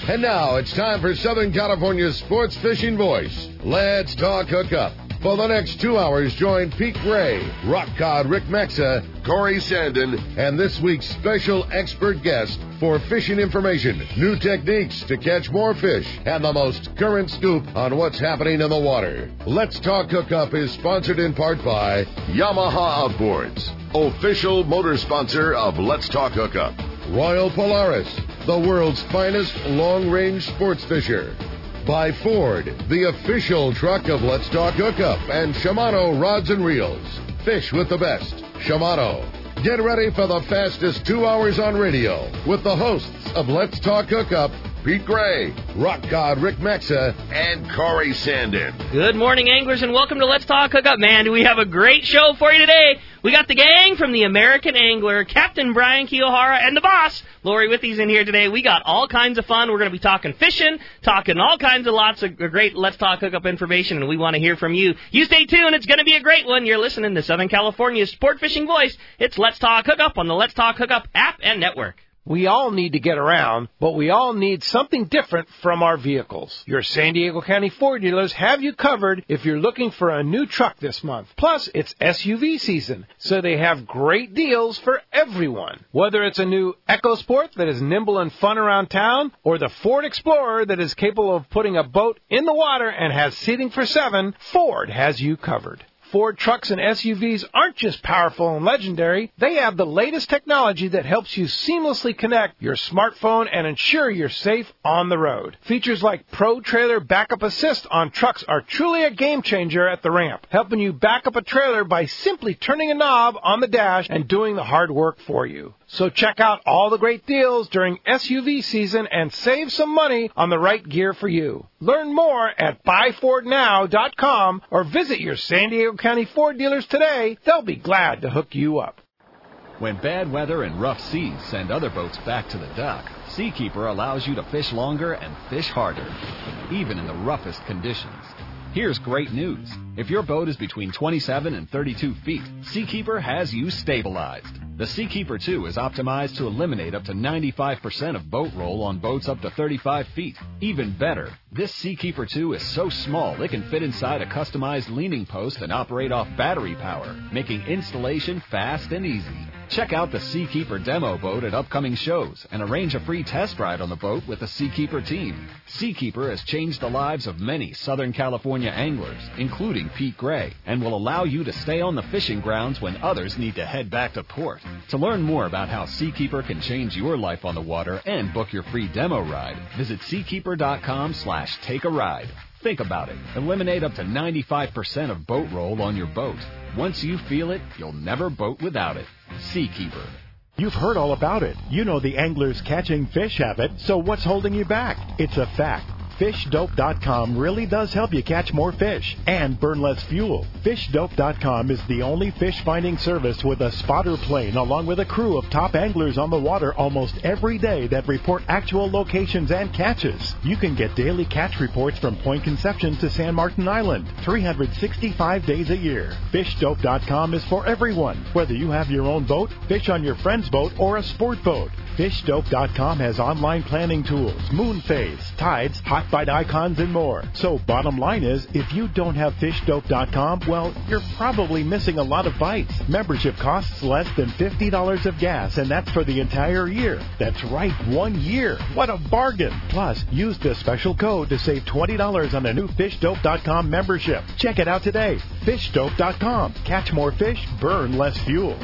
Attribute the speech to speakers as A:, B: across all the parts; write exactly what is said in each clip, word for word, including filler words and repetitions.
A: And now it's time for Southern California's sports fishing voice. Let's talk hookup. For the next two hours, join Pete Gray, Rock Cod Rick Maxa, Corey Sandin, and this week's special expert guest for fishing information, new techniques to catch more fish, and the most current scoop on what's happening in the water. Let's Talk Hookup is sponsored in part by Yamaha Outboards, official motor sponsor of Let's Talk Hookup. Royal Polaris, the world's finest long-range sports fisher. By Ford, the official truck of Let's Talk Hookup, and Shimano Rods and Reels. Fish with the best. Shimano. Get ready for the fastest two hours on radio with the hosts of Let's Talk Hookup, Pete Gray, Rock God Rick Maxa, and Corey Sandin.
B: Good morning, anglers, and welcome to Let's Talk Hookup. Man, do we have a great show for you today. We got the gang from the American Angler, Captain Brian Kiyohara, and the boss, Lori Withy's in here today. We got all kinds of fun. We're going to be talking fishing, talking all kinds of lots of great Let's Talk Hookup information, and we want to hear from you. You stay tuned. It's going to be a great one. You're listening to Southern California's sport fishing voice. It's Let's Talk Hookup on the Let's Talk Hookup app and network.
C: We all need to get around, but we all need something different from our vehicles. Your San Diego County Ford dealers have you covered if you're looking for a new truck this month. Plus, it's S U V season, so they have great deals for everyone. Whether it's a new EcoSport that is nimble and fun around town, or the Ford Explorer that is capable of putting a boat in the water and has seating for seven, Ford has you covered. Ford trucks and S U Vs aren't just powerful and legendary. They have the latest technology that helps you seamlessly connect your smartphone and ensure you're safe on the road. Features like Pro Trailer Backup Assist on trucks are truly a game changer at the ramp, helping you back up a trailer by simply turning a knob on the dash and doing the hard work for you. So check out all the great deals during S U V season and save some money on the right gear for you. Learn more at buy ford now dot com or visit your San Diego County Ford dealers today. They'll be glad to hook you up.
D: When bad weather and rough seas send other boats back to the dock, Seakeeper allows you to fish longer and fish harder, even in the roughest conditions. Here's great news. If your boat is between twenty-seven and thirty-two feet, Seakeeper has you stabilized. The Seakeeper two is optimized to eliminate up to ninety-five percent of boat roll on boats up to thirty-five feet. Even better, this Seakeeper two is so small it can fit inside a customized leaning post and operate off battery power, making installation fast and easy. Check out the Seakeeper demo boat at upcoming shows and arrange a free test ride on the boat with the Seakeeper team. Seakeeper has changed the lives of many Southern California anglers, including Pete Gray, and will allow you to stay on the fishing grounds when others need to head back to port. To learn more about how Seakeeper can change your life on the water and book your free demo ride, visit seakeeper.com slash take a ride. Think about it. Eliminate up to ninety-five percent of boat roll on your boat. Once you feel it, you'll never boat without it. Seakeeper.
E: You've heard all about it. You know the angler's catching fish habit, so what's holding you back? It's a fact. fish dope dot com really does help you catch more fish and burn less fuel. fish dope dot com is the only fish finding service with a spotter plane along with a crew of top anglers on the water almost every day that report actual locations and catches. You can get daily catch reports from Point Conception to San Martin Island, three hundred sixty-five days a year. fish dope dot com is for everyone, whether you have your own boat, fish on your friend's boat, or a sport boat. fish dope dot com has online planning tools, moon phase, tides, hot bite icons, and more. So bottom line is, if you don't have fish dope dot com, well, you're probably missing a lot of bites. Membership costs less than fifty dollars of gas, and that's for the entire year. That's right, one year. What a bargain. Plus, use the special code to save twenty dollars on a new fish dope dot com membership. Check it out today. fish dope dot com. Catch more fish, burn less fuel.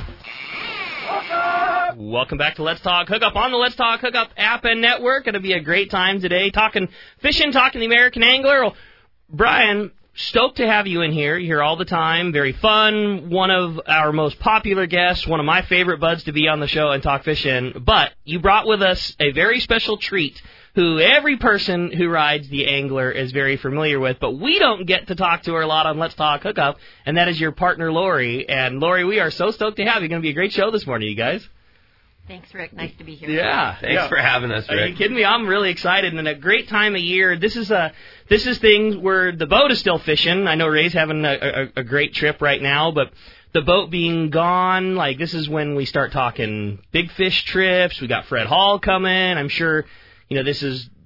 B: Welcome back to Let's Talk Hookup on the Let's Talk Hookup app and network. It'll be a great time today talking fishing, talking the American Angler. Well, Brian, stoked to have you in here. You're here all the time. Very fun. One of our most popular guests, one of my favorite buds to be on the show and talk fishing. But you brought with us a very special treat who every person who rides the Angler is very familiar with, but we don't get to talk to her a lot on Let's Talk Hookup, and that is your partner, Lori. And, Lori, we are so stoked to have you. It's going to be a great show this morning, you guys.
F: Thanks, Rick. Nice to be here.
B: Yeah.
G: Thanks
B: yeah.
G: for having us, Rick.
B: Are you kidding me? I'm really excited, and a great time of year. This is a this is things where the boat is still fishing. I know Ray's having a, a, a great trip right now, but the boat being gone, like this is when we start talking big fish trips. We got Fred Hall coming. I'm sure, you know, this is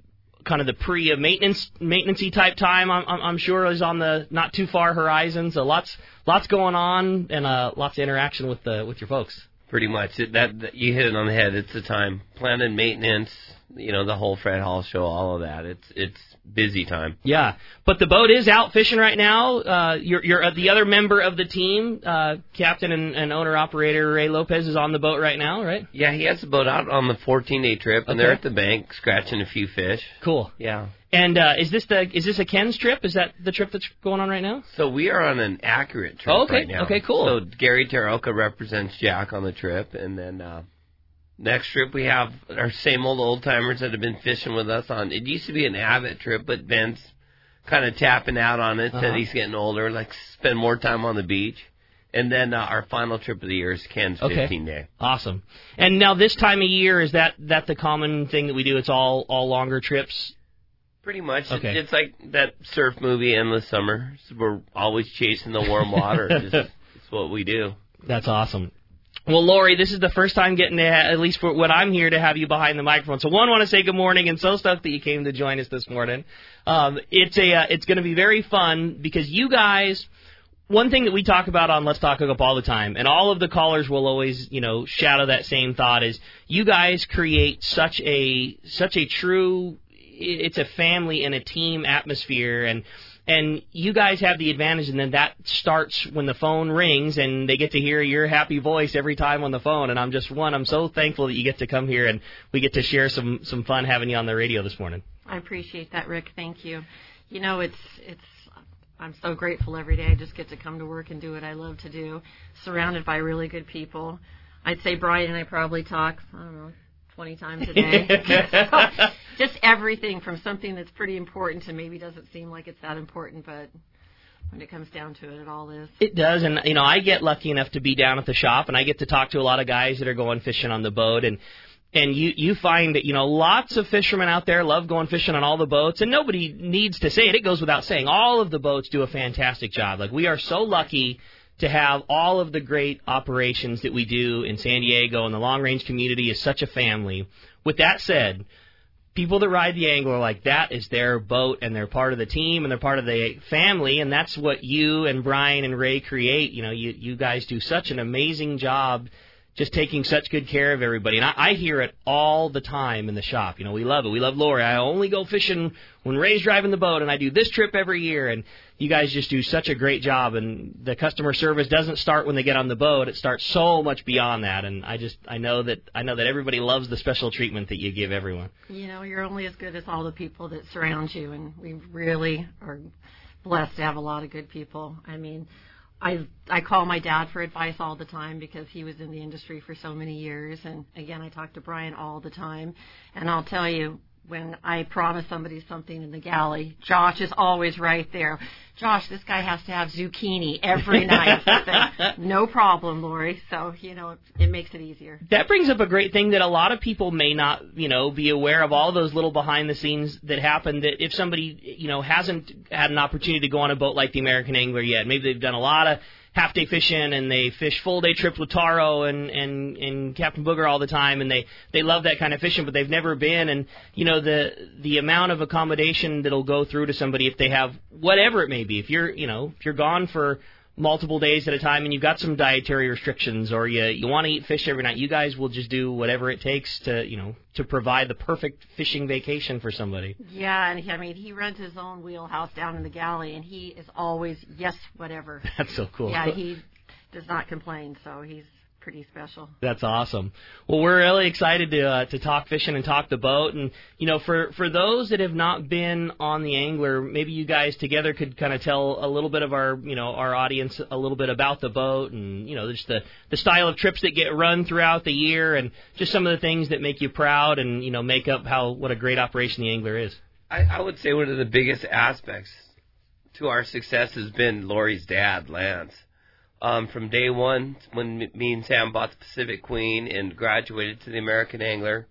B: kind of the pre maintenance maintenancey type time. I'm, I'm I'm sure is on the not too far horizon. So lots lots going on and uh, lots of interaction with the with your folks.
G: Pretty much. It, that, that you hit it on the head. It's the time. Planning maintenance, you know, the whole Fred Hall show, all of that. It's it's busy time.
B: Yeah, but the boat is out fishing right now. Uh, you're you're uh, the other member of the team, uh, captain and, and owner operator Ray Lopez is on the boat right now, right?
G: Yeah, he has the boat out on the fourteen-day trip, and
B: Okay.
G: they're at the bank scratching a few fish.
B: Cool.
G: Yeah.
B: And uh, is this the is this a Ken's trip? Is that the trip that's going on right now?
G: So we are on an accurate trip
B: Oh, okay.
G: right now.
B: Okay, cool.
G: So Gary Taroka represents Jack on the trip, and then uh, next trip we have our same old old timers that have been fishing with us on. It used to be an Abbott trip, but Ben's kind of tapping out on it.
B: Uh-huh.
G: Said he's getting older, like spend more time on the beach. And then uh, our final trip of the year is Ken's
B: Okay.
G: fifteen day.
B: Awesome. And now this time of year, is that that the common thing that we do? It's all all longer trips.
G: Pretty much.
B: Okay.
G: It's like that surf movie, Endless Summer. So we're always chasing the warm water. It's, just, it's what we do.
B: That's awesome. Well, Lori, this is the first time getting to, ha- at least for what I'm here, to have you behind the microphone. So, one, want to say good morning, and so stoked that you came to join us this morning. Um, it's a uh, it's going to be very fun because you guys. One thing that we talk about on Let's Talk Hookup all the time, and all of the callers will always, you know, shadow that same thought, is you guys create such a such a true. It's a family and a team atmosphere, and and you guys have the advantage, and then that starts when the phone rings, and they get to hear your happy voice every time on the phone. And I'm just one, I'm so thankful that you get to come here, and we get to share some some fun having you on the radio this morning.
F: I appreciate that, Rick. Thank you. You know, it's it's. I'm so grateful every day. I just get to come to work and do what I love to do, surrounded by really good people. I'd say Brian and I probably talk, I don't know, twenty times a day. So, just everything from something that's pretty important to maybe doesn't seem like it's that important, but when it comes down to it, it all is.
B: It does, and you know, I get lucky enough to be down at the shop, and I get to talk to a lot of guys that are going fishing on the boat, and and you you find that, you know, lots of fishermen out there love going fishing on all the boats, and nobody needs to say it. It goes without saying. All of the boats do a fantastic job. Like, we are so lucky to have all of the great operations that we do in San Diego, and the long-range community is such a family. With that said, people that ride the Angler, like, that is their boat, and they're part of the team, and they're part of the family, and that's what you and Brian and Ray create. You know, you, you guys do such an amazing job just taking such good care of everybody. And I, I hear it all the time in the shop. You know, we love it. We love Lori. I only go fishing when Ray's driving the boat, and I do this trip every year. And you guys just do such a great job. And the customer service doesn't start when they get on the boat. It starts so much beyond that. And I just, I know that, I know that everybody loves the special treatment that you give everyone.
F: You know, you're only as good as all the people that surround you, and we really are blessed to have a lot of good people. I mean, I I call my dad for advice all the time because he was in the industry for so many years. And, again, I talk to Brian all the time. And I'll tell you, when I promise somebody something in the galley, Josh is always right there. Josh, this guy has to have zucchini every night. I say, no problem, Lori. So, you know, it, it makes it easier.
B: That brings up a great thing that a lot of people may not, you know, be aware of, all those little behind the scenes that happen, that if somebody, you know, hasn't had an opportunity to go on a boat like the American Angler yet, maybe they've done a lot of half-day fishing, and they fish full-day trips with Taro and, and, and Captain Booger all the time, and they, they love that kind of fishing, but they've never been. And, you know, the the amount of accommodation that'll go through to somebody if they have whatever it may be. If you're, you know, if you're gone for multiple days at a time and you've got some dietary restrictions, or you you want to eat fish every night, you guys will just do whatever it takes to, you know, to provide the perfect fishing vacation for somebody.
F: Yeah, and he, I mean, he runs his own wheelhouse down in the galley, and he is always, yes, whatever.
B: That's so cool.
F: Yeah, he does not complain, so he's pretty special.
B: That's awesome. Well, we're really excited to uh, to talk fishing and talk the boat. And, you know, for, for those that have not been on the Angler, maybe you guys together could kind of tell a little bit of our, you know, our audience a little bit about the boat, and, you know, just the, the style of trips that get run throughout the year, and just some of the things that make you proud and, you know, make up how what a great operation the Angler is.
G: I, I would say one of the biggest aspects to our success has been Lori's dad, Lance. Um, from day one, when me and Sam bought the Pacific Queen and graduated to the American Angler,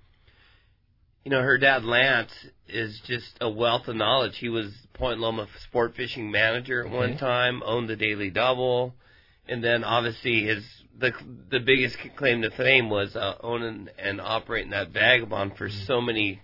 G: you know, her dad, Lance, is just a wealth of knowledge. He was Point Loma sport fishing manager at okay. one time, owned the Daily Double, and then obviously his the the biggest claim to fame was uh, owning and operating that Vagabond for so many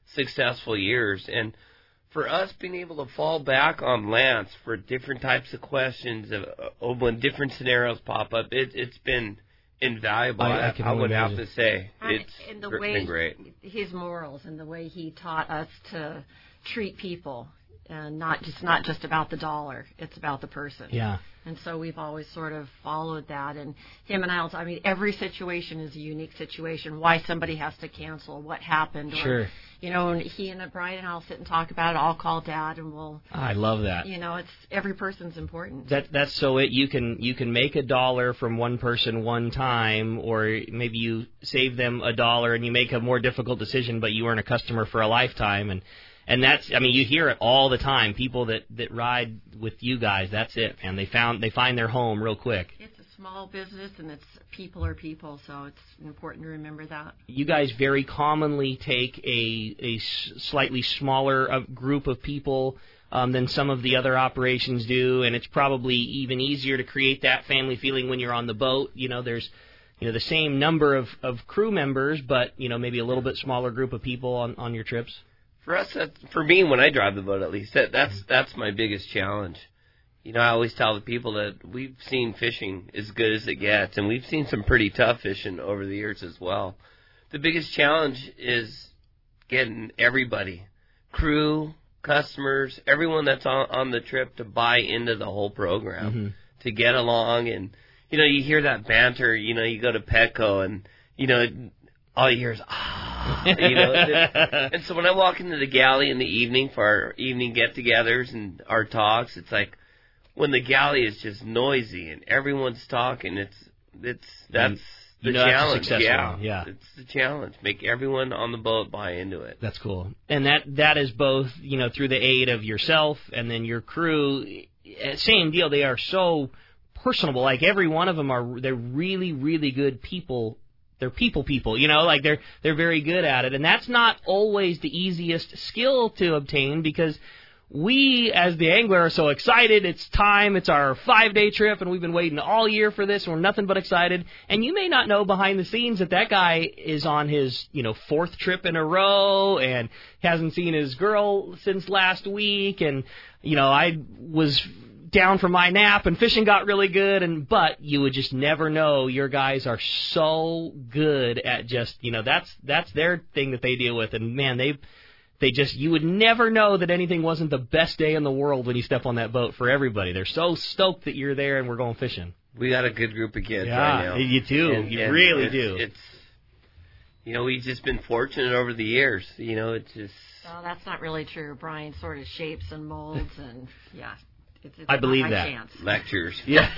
G: successful years. And for us being able to fall back on Lance for different types of questions, of, of when different scenarios pop up, it, it's been invaluable.
B: I, I,
G: I,
B: can
G: I
B: only
G: would
B: imagine.
G: have to say.
F: And,
G: It's
F: and the
G: gr-
F: way
G: been great.
F: His morals and the way he taught us to treat people, and not just not just about the dollar. It's about the person.
B: Yeah.
F: And so we've always sort of followed that. And him and I, I mean, every situation is a unique situation. Why somebody has to cancel, what happened. Or,
B: Sure.
F: You know, and he and Brian and I'll sit and talk about it. I'll call Dad, and we'll.
B: I love that.
F: You know, it's every person's important.
B: That that's so it you can you can make a dollar from one person one time, or maybe you save them a dollar and you make a more difficult decision, but you earn a customer for a lifetime. And and that's, I mean, you hear it all the time. People that, that ride with you guys, that's it, man. They found they find their home real quick.
F: It's a small business, and it's people are people, so it's important to remember that.
B: You guys very commonly take a a s- slightly smaller uh, group of people um, than some of the other operations do, and it's probably even easier to create that family feeling when you're on the boat. You know, there's you know the same number of, of crew members, but you know maybe a little bit smaller group of people on, on your trips.
G: For us, that, for me, when I drive the boat, at least, that, that's that's my biggest challenge. You know, I always tell the people that we've seen fishing as good as it gets, and we've seen some pretty tough fishing over the years as well. The biggest challenge is getting everybody, crew, customers, everyone that's on, on the trip to buy into the whole program,
B: Mm-hmm.
G: to get along. And, you know, you hear that banter, you know, you go to Petco and, you know, all you hear is, ah, you know. And so when I walk into the galley in the evening for our evening get-togethers and our talks, it's like when the galley is just noisy and everyone's talking, it's it's that's the
B: you know,
G: challenge.
B: that's
G: yeah,
B: yeah,
G: it's the challenge. Make everyone on the boat buy into it.
B: That's cool. And that that is both, you know, through the aid of yourself and then your crew. Same deal. They are so personable. Like every one of them are. They're really, really good people. They're people people, you know, like they're they're very good at it. And that's not always the easiest skill to obtain, because we, as the angler, are so excited. It's time. It's our five-day trip, and we've been waiting all year for this, and we're nothing but excited. And you may not know behind the scenes that that guy is on his, you know, fourth trip in a row and hasn't seen his girl since last week. And, you know, I was down for my nap, and fishing got really good, and but you would just never know. Your guys are so good at just, you know, that's that's their thing that they deal with, and man, they they just, you would never know that anything wasn't the best day in the world when you step on that boat for everybody. They're so stoked that you're there and we're going fishing.
G: We got a good group of kids
B: Yeah,
G: right now.
B: you do.
G: And,
B: you
G: and
B: really
G: it's,
B: do.
G: It's, you know, we've just been fortunate over the years. You know, it's just.
F: No, that's not really true. Brian sort of shapes and molds, and yeah. It's, it's
B: I believe
F: my
B: that.
F: Chance.
G: Lectures.
B: Yeah.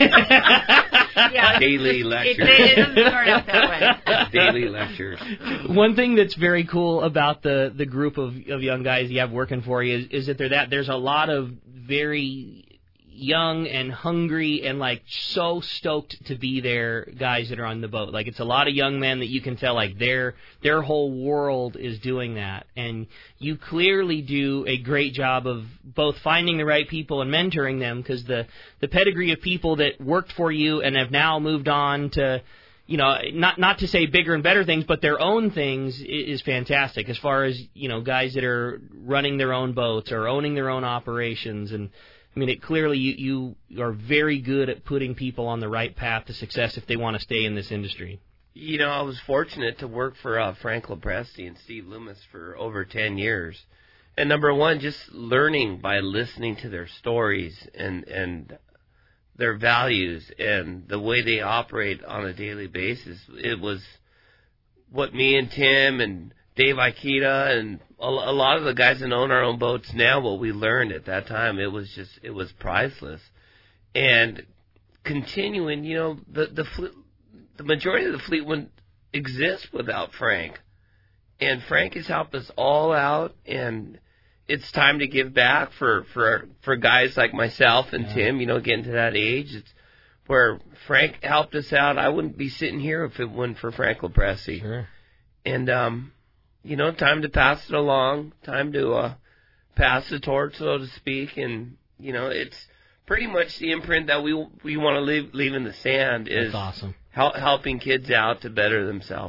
F: yeah,
G: Daily
F: it,
G: lectures.
F: It, it doesn't start out that way.
G: Daily lectures.
B: One thing that's very cool about the, the group of, of young guys you have working for you is, is that they're that there's a lot of very young and hungry and like so stoked to be there guys that are on the boat. Like it's a lot of young men that you can tell like their their whole world is doing that, and you clearly do a great job of both finding the right people and mentoring them, because the the pedigree of people that worked for you and have now moved on to, you know, not not to say bigger and better things, but their own things is fantastic. As far as, you know, guys that are running their own boats or owning their own operations. And I mean, it clearly you, you are very good at putting people on the right path to success if they want to stay in this industry.
G: You know, I was fortunate to work for uh, Frank Lopresti and Steve Loomis for over ten years. And number one, just learning by listening to their stories and, and their values and the way they operate on a daily basis. It was what me and Tim and Dave Ikeda and a, a lot of the guys that own our own boats now, what we learned at that time, it was just, it was priceless. And continuing, you know, the the, fle- the majority of the fleet wouldn't exist without Frank. And Frank has helped us all out, and it's time to give back for, for, for guys like myself and yeah. Tim, you know, getting to that age. It's where Frank helped us out. I wouldn't be sitting here if it wasn't for Frank Lopresti.
B: Sure.
G: And, um, you know, time to pass it along, time to uh, pass the torch, so to speak. And, you know, it's pretty much the imprint that we we want to leave, leave in the sand is
B: That's awesome.
G: hel- helping kids out to better themselves.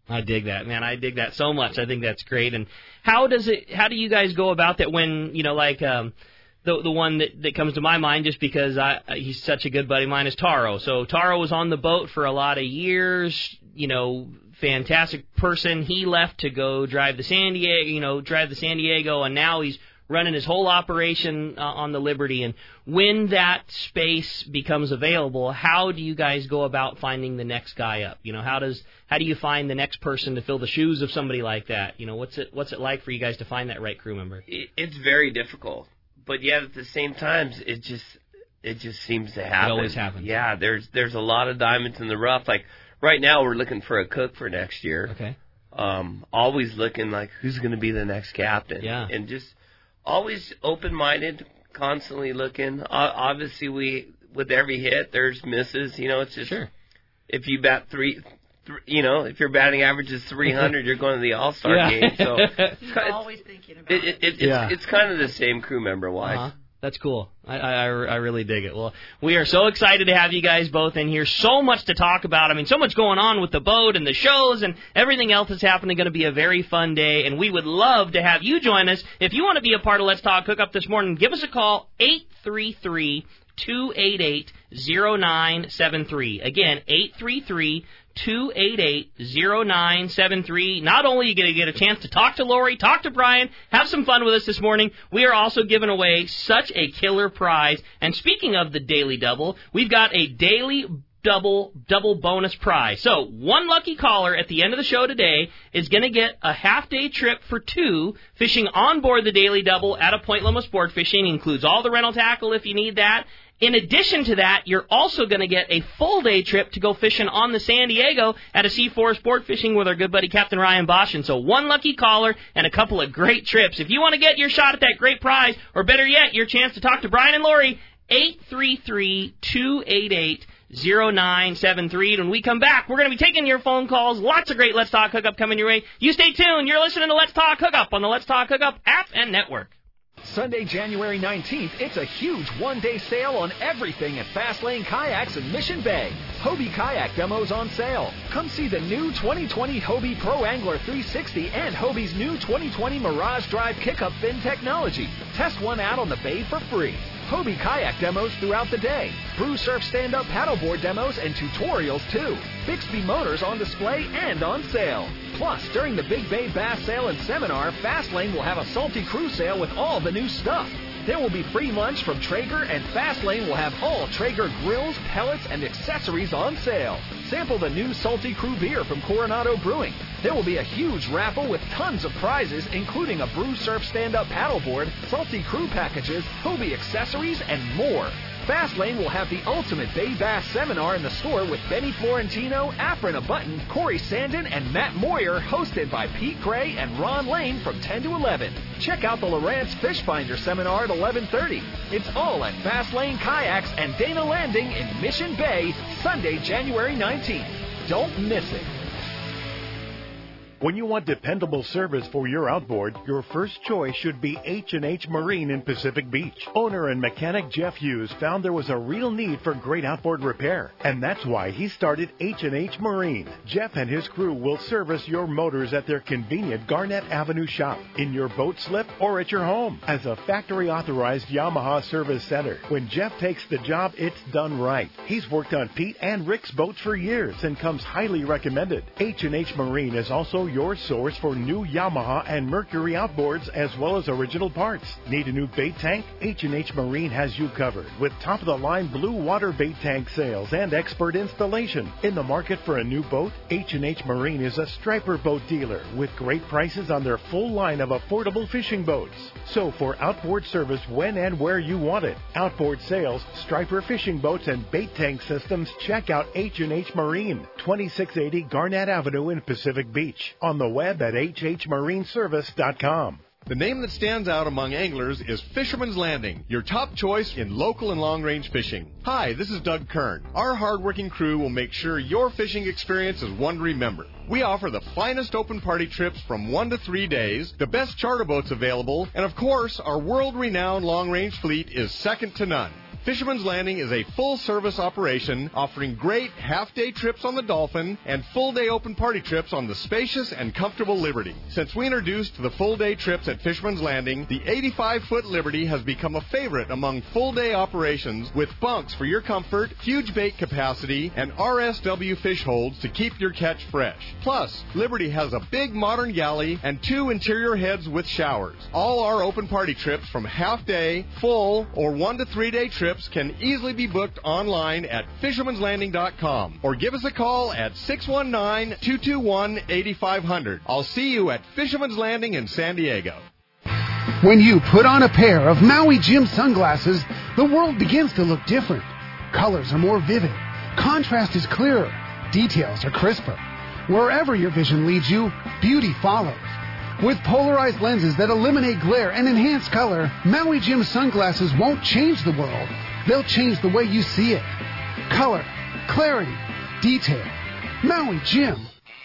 B: I dig that, man. I dig that so much. I think that's great. And how does it? How do you guys go about that? When you know, like um, the the one that, that comes to my mind, just because I he's such a good buddy of mine, is Taro. So Taro was on the boat for a lot of years. You know, fantastic person. He left to go drive the San Diego. You know, drive the San Diego, and now he's running his whole operation uh, on the Liberty. And when that space becomes available, how do you guys go about finding the next guy up? You know, how does how do you find the next person to fill the shoes of somebody like that? You know, what's it what's it like for you guys to find that right crew member?
G: It's very difficult, but yet at the same time, it just it just seems to happen.
B: It always happens.
G: Yeah, there's there's a lot of diamonds in the rough. Like right now, we're looking for a cook for next year.
B: Okay.
G: Um, always looking like who's going to be the next captain.
B: Yeah.
G: And just always open-minded, constantly looking. Uh, obviously, we with every hit, there's misses. You know, it's just
B: sure.
G: If you bat three, th- you know, if your batting average is three hundred, you're going to the All-Star
B: yeah.
G: game. So
F: you're always thinking about
G: it.
F: it.
G: it, it it's,
B: yeah.
G: it's kind of the same crew member-wise.
B: Uh-huh. That's cool. I, I, I really dig it. Well, we are so excited to have you guys both in here. So much to talk about. I mean, so much going on with the boat and the shows and everything else that's happening. Going to be a very fun day, and we would love to have you join us. If you want to be a part of Let's Talk Hookup this morning, give us a call, eight three three, two eight eight, zero nine seven three. Again, eight three three, two eight eight, zero nine seven three. Not only are you going to get a chance to talk to Lori, talk to Brian, have some fun with us this morning, we are also giving away such a killer prize. And speaking of the Daily Double, we've got a Daily Double double bonus prize. So one lucky caller at the end of the show today is going to get a half-day trip for two fishing on board the Daily Double at a Point Loma Sport Fishing. Includes all the rental tackle if you need that. In addition to that, you're also going to get a full-day trip to go fishing on the San Diego at a C four Sport Fishing with our good buddy Captain Ryan Bosch. And so one lucky caller and a couple of great trips. If you want to get your shot at that great prize, or better yet, your chance to talk to Brian and Lori, eight three three, two eight eight, zero nine seven three. When we come back, we're going to be taking your phone calls. Lots of great Let's Talk Hookup coming your way. You stay tuned. You're listening to Let's Talk Hookup on the Let's Talk Hookup app and network.
D: Sunday, January nineteenth, it's a huge one-day sale on everything at Fastlane Kayaks in Mission Bay. Hobie Kayak demos on sale. Come see the new twenty twenty Hobie Pro Angler three sixty and Hobie's new twenty twenty Mirage Drive Kick-Up Fin technology. Test one out on the bay for free. Hobie Kayak demos throughout the day. Brew Surf stand-up paddleboard demos and tutorials, too. Bixby Motors on display and on sale. Plus, during the Big Bay Bass Sale and Seminar, Fastlane will have a Salty Crew sale with all the new stuff. There will be free lunch from Traeger, and Fastlane will have all Traeger grills, pellets, and accessories on sale. Sample the new Salty Crew beer from Coronado Brewing. There will be a huge raffle with tons of prizes, including a Brew Surf stand-up paddleboard, Salty Crew packages, Hobie accessories, and more. Fastlane will have the ultimate Bay Bass Seminar in the store with Benny Florentino, Afrin Button, Corey Sandin, and Matt Moyer, hosted by Pete Gray and Ron Lane from ten to eleven. Check out the Lowrance Fish Finder Seminar at eleven thirty. It's all at Fastlane Kayaks and Dana Landing in Mission Bay, Sunday, January nineteenth. Don't miss it.
E: When you want dependable service for your outboard, your first choice should be H and H Marine in Pacific Beach. Owner and mechanic Jeff Hughes found there was a real need for great outboard repair, and that's why he started H and H Marine. Jeff and his crew will service your motors at their convenient Garnett Avenue shop, in your boat slip, or at your home. As a factory-authorized Yamaha service center, when Jeff takes the job, it's done right. He's worked on Pete and Rick's boats for years and comes highly recommended. H and H Marine is also your source for new Yamaha and Mercury outboards, as well as original parts. Need a new bait tank? H and H Marine has you covered with top-of-the-line blue water bait tank sales and expert installation. In the market for a new boat, H and H Marine is a striper boat dealer with great prices on their full line of affordable fishing boats. So for outboard service when and where you want it, outboard sales, striper fishing boats, and bait tank systems, check out H and H Marine, twenty-six eighty Garnett Avenue in Pacific Beach. On the web at h h marine service dot com.
H: The name that stands out among anglers is Fisherman's Landing, your top choice in local and long-range fishing. Hi, this is Doug Kern. Our hard-working crew will make sure your fishing experience is one to remember. We offer the finest open party trips from one to three days, the best charter boats available, and of course, our world-renowned long-range fleet is second to none. Fisherman's Landing is a full-service operation offering great half-day trips on the Dolphin and full-day open party trips on the spacious and comfortable Liberty. Since we introduced the full-day trips at Fisherman's Landing, the eighty-five foot Liberty has become a favorite among full-day operations with bunks for your comfort, huge bait capacity, and R S W fish holds to keep your catch fresh. Plus, Liberty has a big modern galley and two interior heads with showers. All our open party trips from half-day, full, or one to three-day trips can easily be booked online at fishermans landing dot com or give us a call at six one nine, two two one, eight five zero zero. I'll see you at Fisherman's Landing in San Diego.
I: When you put on a pair of Maui Jim sunglasses, the world begins to look different. Colors are more vivid. Contrast is clearer. Details are crisper. Wherever your vision leads you, beauty follows. With polarized lenses that eliminate glare and enhance color, Maui Jim sunglasses won't change the world. They'll change the way you see it. Color, clarity, detail. Maui Jim.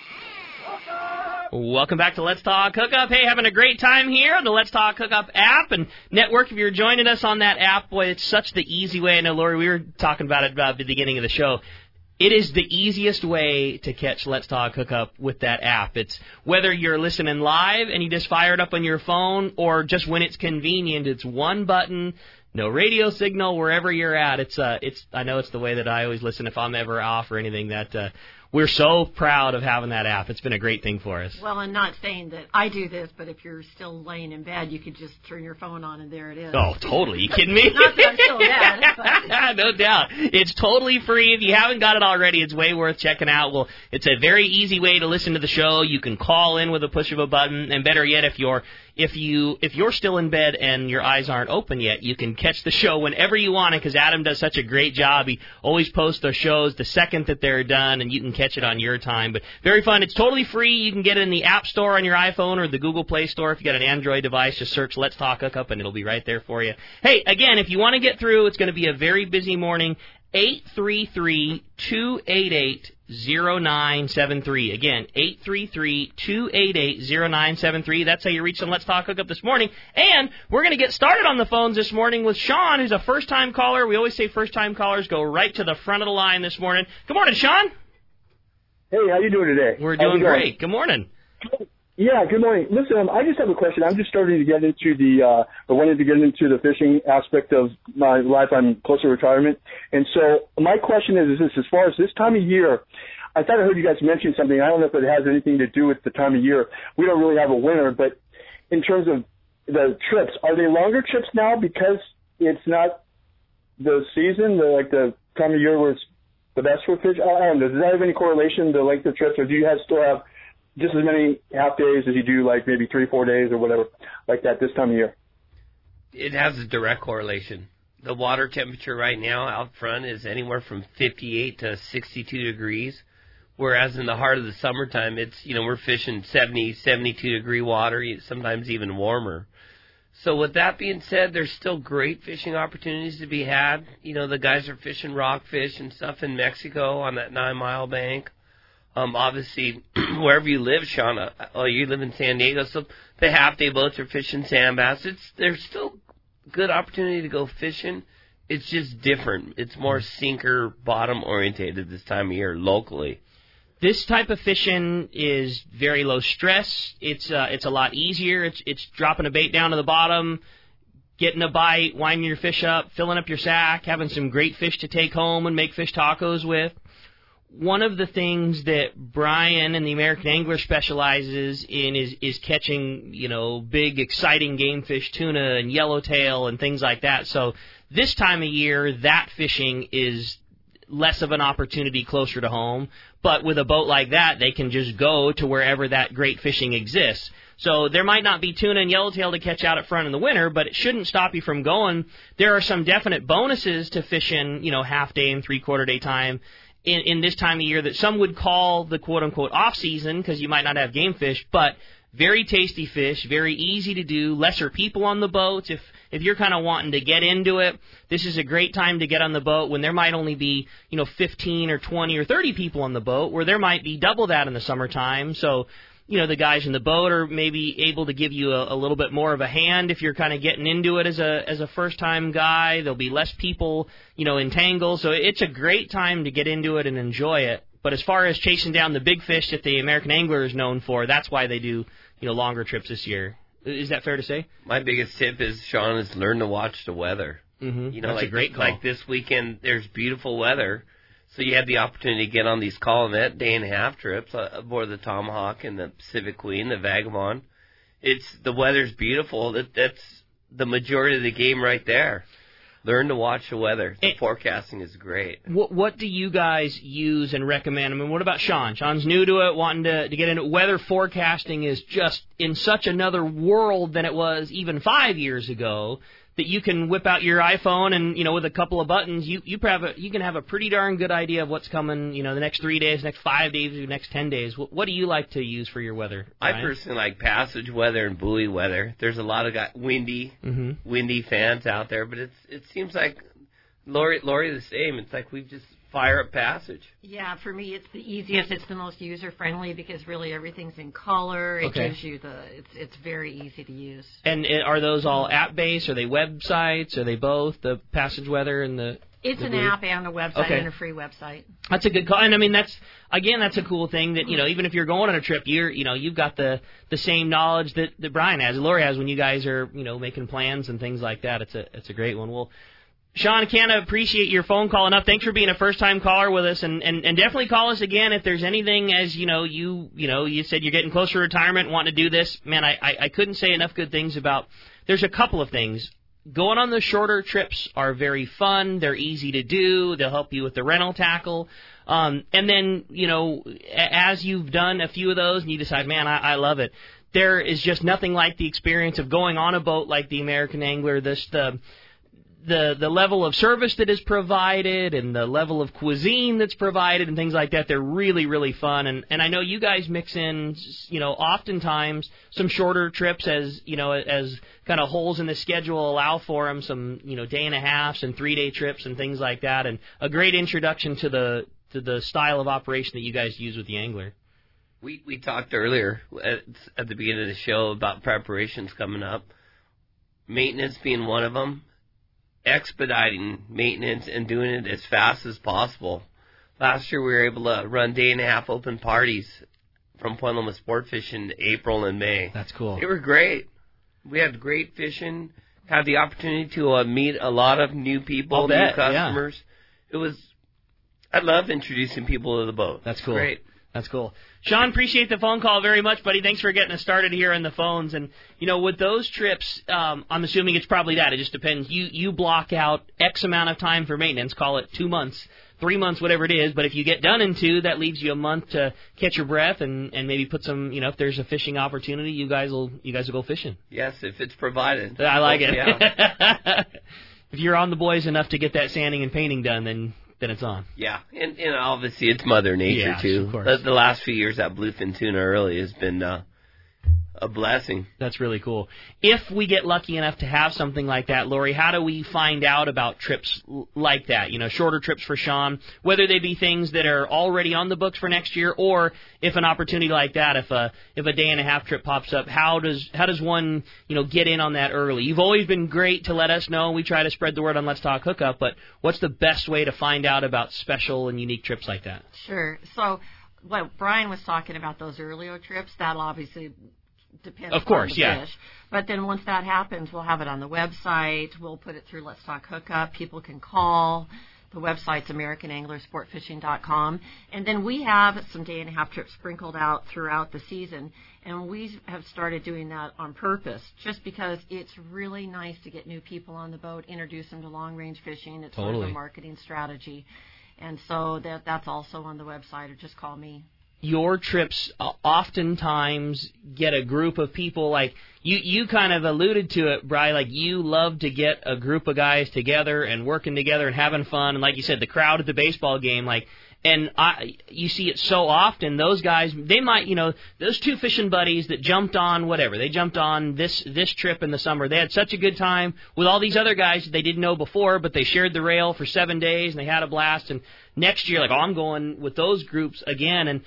B: Welcome back to Let's Talk Hookup. Hey, having a great time here on the Let's Talk Hookup app and network. If you're joining us on that app, boy, it's such the easy way. I know, Lori, we were talking about it at the beginning of the show. It is the easiest way to catch Let's Talk Hookup with that app. It's whether you're listening live and you just fire it up on your phone or just when it's convenient. It's one button, no radio signal wherever you're at. It's uh, it's. I know it's the way that I always listen if I'm ever off or anything. That uh, we're so proud of having that app. It's been a great thing for us.
F: Well, and not saying that I do this, but if you're still laying in bed, you could just turn your phone on and there it is.
B: Oh, totally. You kidding me?
F: Not that I'm still bad. But...
B: No doubt. It's totally free. If you haven't got it already, it's way worth checking out. Well, it's a very easy way to listen to the show. You can call in with a push of a button, and better yet, if you're If you if you're still in bed and your eyes aren't open yet, you can catch the show whenever you want it because Adam does such a great job. He always posts the shows the second that they're done, and you can catch it on your time. But very fun. It's totally free. You can get it in the App Store on your iPhone or the Google Play Store. If you got an Android device, just search Let's Talk Hookup, and it'll be right there for you. Hey, again, if you want to get through, it's going to be a very busy morning. eight three three, two eight eight, zero nine seven three. Again, eight three three, two eight eight, zero nine seven three. That's how you reach them. Let's Talk Hookup this morning. And we're going to get started on the phones this morning with Sean, who's a first-time caller. We always say first-time callers go right to the front of the line this morning. Good morning, Sean.
J: Hey, how you doing today?
B: We're doing great. Good morning.
J: Yeah, good morning. Listen, um, I just have a question. I'm just starting to get into the, uh, or wanting to get into the fishing aspect of my life. I'm close to retirement. And so my question is, is this, as far as this time of year, I thought I heard you guys mention something. I don't know if it has anything to do with the time of year. We don't really have a winter, but in terms of the trips, are they longer trips now because it's not the season, the, like the time of year where it's the best for fish? I don't know. Does that have any correlation, the length of trips, or do you have still have just as many half days as you do, like maybe three, four days or whatever, like that this time of year?
G: It has a direct correlation. The water temperature right now out front is anywhere from fifty-eight to sixty-two degrees, whereas in the heart of the summertime, it's, you know, we're fishing seventy, seventy-two degree water, sometimes even warmer. So with that being said, there's still great fishing opportunities to be had. You know, the guys are fishing rockfish and stuff in Mexico on that nine-mile bank. Um, obviously, wherever you live, Sean, uh, oh, you live in San Diego, so the half-day boats are fishing sand bass. It's, there's still good opportunity to go fishing. It's just different. It's more sinker, bottom-orientated this time of year locally.
B: This type of fishing is very low stress. It's uh, it's a lot easier. It's it's dropping a bait down to the bottom, getting a bite, winding your fish up, filling up your sack, having some great fish to take home and make fish tacos with. One of the things that Brian and the American Angler specializes in is is catching, you know, big, exciting game fish, tuna and yellowtail and things like that. So this time of year, that fishing is less of an opportunity closer to home. But with a boat like that, they can just go to wherever that great fishing exists. So there might not be tuna and yellowtail to catch out at front in the winter, but it shouldn't stop you from going. There are some definite bonuses to fishing, you know, half-day and three-quarter day time in, in this time of year that some would call the quote-unquote off-season because you might not have game fish, but very tasty fish, very easy to do, lesser people on the boats. If if you're kind of wanting to get into it, this is a great time to get on the boat when there might only be, you know, fifteen or twenty or thirty people on the boat, where there might be double that in the summertime. So you know, the guys in the boat are maybe able to give you a, a little bit more of a hand if you're kind of getting into it as a as a first-time guy. There'll be less people, you know, entangled. So it's a great time to get into it and enjoy it. But as far as chasing down the big fish that the American Angler is known for, that's why they do, you know, longer trips this year. Is that fair to say?
G: My biggest tip is, Sean, is learn to watch the weather.
B: Mm-hmm.
G: You know,
B: that's
G: like,
B: a great call.
G: Like this weekend, there's beautiful weather. So you have the opportunity to get on these columnette day and a half trips uh, aboard the Tomahawk and the Pacific Queen, the Vagabond. It's the weather's beautiful. That that's the majority of the game right there. Learn to watch the weather. The it, forecasting is great.
B: What what do you guys use and recommend? I mean, what about Sean? Sean's new to it, wanting to, to get into it. Weather forecasting is just in such another world than it was even five years ago, that you can whip out your iPhone and, you know, with a couple of buttons, you you have a, you can have a pretty darn good idea of what's coming, you know, the next three days, next five days, the next ten days. What, what do you like to use for your weather, Brian?
G: I personally like passage weather and buoy weather. There's a lot of guy, windy,
B: mm-hmm.
G: windy fans out there, but it's it seems like Lori Lori the same. It's like we just fire up passage.
F: Yeah, for me it's the easiest. It's the most user friendly because really everything's in color. It
B: okay.
F: gives you the it's it's very easy to use.
B: And are those all app based? Are they websites? Are they both? The passage weather and the
F: It's
B: the
F: an
B: buoy?
F: app and a website
B: okay.
F: and a free website.
B: That's a good call. And I mean that's again that's a cool thing that, you know, even if you're going on a trip, you're you know, you've got the the same knowledge that, that Brian has, and Lori has when you guys are, you know, making plans and things like that. It's a it's a great one. Well, Sean, can't appreciate your phone call enough. Thanks for being a first-time caller with us, and, and, and definitely call us again if there's anything. As you know, you you know you said you're getting closer to retirement, wanting to do this. Man, I, I, I couldn't say enough good things about. There's a couple of things. Going on the shorter trips are very fun. They're easy to do. They'll help you with the rental tackle. Um, and then, you know, as you've done a few of those and you decide, man, I, I love it, there is just nothing like the experience of going on a boat like the American Angler. This the the the level of service that is provided and the level of cuisine that's provided and things like that, they're really, really fun. And, and I know you guys mix in, you know, oftentimes some shorter trips as, you know, as kind of holes in the schedule allow for them, some, you know, day and a halves and three-day trips and things like that, and a great introduction to the to the style of operation that you guys use with the Angler.
G: We we talked earlier at, at the beginning of the show about preparations coming up, maintenance being one of them. Expediting maintenance and doing it as fast as possible. Last year we were able to run day and a half open parties from Point Loma Sport Fishing in April and May.
B: That's cool.
G: They were great. We had great fishing, had the opportunity to uh, meet a lot of new people,
B: I'll
G: new
B: bet,
G: customers.
B: Yeah.
G: It was, I love introducing people to the boat.
B: That's cool.
G: Great.
B: That's cool. Sean, appreciate the phone call very much, buddy. Thanks for getting us started here on the phones. And, you know, with those trips, um, I'm assuming it's probably that. It just depends. You you block out X amount of time for maintenance, call it two months, three months, whatever it is. But if you get done in two, that leaves you a month to catch your breath and, and maybe put some, you know, if there's a fishing opportunity, you guys will you guys will go fishing.
G: Yes, if it's provided.
B: I like
G: oh,
B: it.
G: Yeah.
B: If you're on the boys enough to get that sanding and painting done, then... then it's on.
G: Yeah, and, and obviously it's Mother Nature,
B: yeah,
G: too.
B: Of course.
G: The, the last few years, that bluefin tuna early has been uh, a blessing.
B: That's really cool. If we get lucky enough to have something like that, Lori, how do we find out about trips l- like that? You know, shorter trips for Sean, whether they be things that are already on the books for next year, or if an opportunity like that, if a if a day and a half trip pops up, how does how does one, you know, get in on that early? You've always been great to let us know. We try to spread the word on Let's Talk Hookup, but what's the best way to find out about special and unique trips like that?
F: Sure. So what Brian was talking about, those earlier trips, that'll obviously depends
B: of course,
F: on the
B: yeah.
F: fish. But then once that happens, we'll have it on the website. We'll put it through Let's Talk Hookup. People can call. The website's American Angler Sport Fishing dot com. And then we have some day and a half trips sprinkled out throughout the season. And we have started doing that on purpose, just because it's really nice to get new people on the boat, introduce them to long-range fishing. It's
B: totally.
F: sort of a marketing strategy. And so that that's also on the website, or just call me.
B: Your trips oftentimes get a group of people, like you, you kind of alluded to it, Bri, like you love to get a group of guys together and working together and having fun. And like you said, the crowd at the baseball game, like, and I, you see it so often, those guys, they might, you know, those two fishing buddies that jumped on whatever, they jumped on this, this trip in the summer. They had such a good time with all these other guys that they didn't know before, but they shared the rail for seven days and they had a blast. And next year, like, oh, I'm going with those groups again. And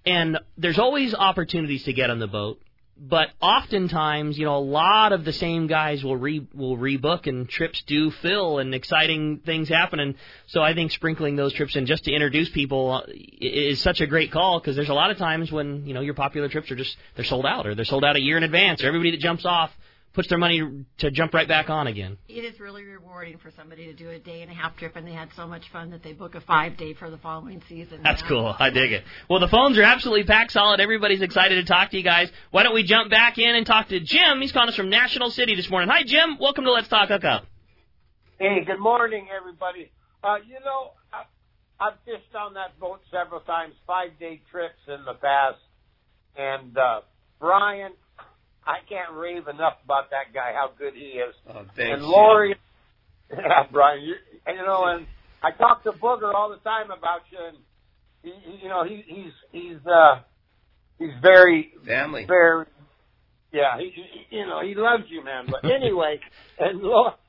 B: and there's always opportunities to get on the boat. But oftentimes, you know, a lot of the same guys will re will rebook, and trips do fill, and exciting things happen. And so I think sprinkling those trips in just to introduce people is such a great call, because there's a lot of times when, you know, your popular trips are just, they're sold out, or they're sold out a year in advance, or everybody that jumps off puts their money to jump right back on again.
F: It is really rewarding for somebody to do a day and a half trip, and they had so much fun that they book a five day for the following season.
B: That's
F: now.
B: cool. I dig it. Well, the phones are absolutely packed solid. Everybody's excited to talk to you guys. Why don't we jump back in and talk to Jim? He's calling us from National City this morning. Hi, Jim. Welcome to Let's Talk Hookup.
K: Hey, good morning, everybody. Uh, you know, I, I've fished on that boat several times, five-day trips in the past. And, uh, Brian, I can't rave enough about that guy, how good he is.
G: Oh, thanks.
K: And Lori, yeah, Brian, you, you know, and I talk to Booger all the time about you, and he, he you know, he, he's he's uh, he's very
G: family,
K: very, yeah, he, he, you know, he loves you, man. But anyway, and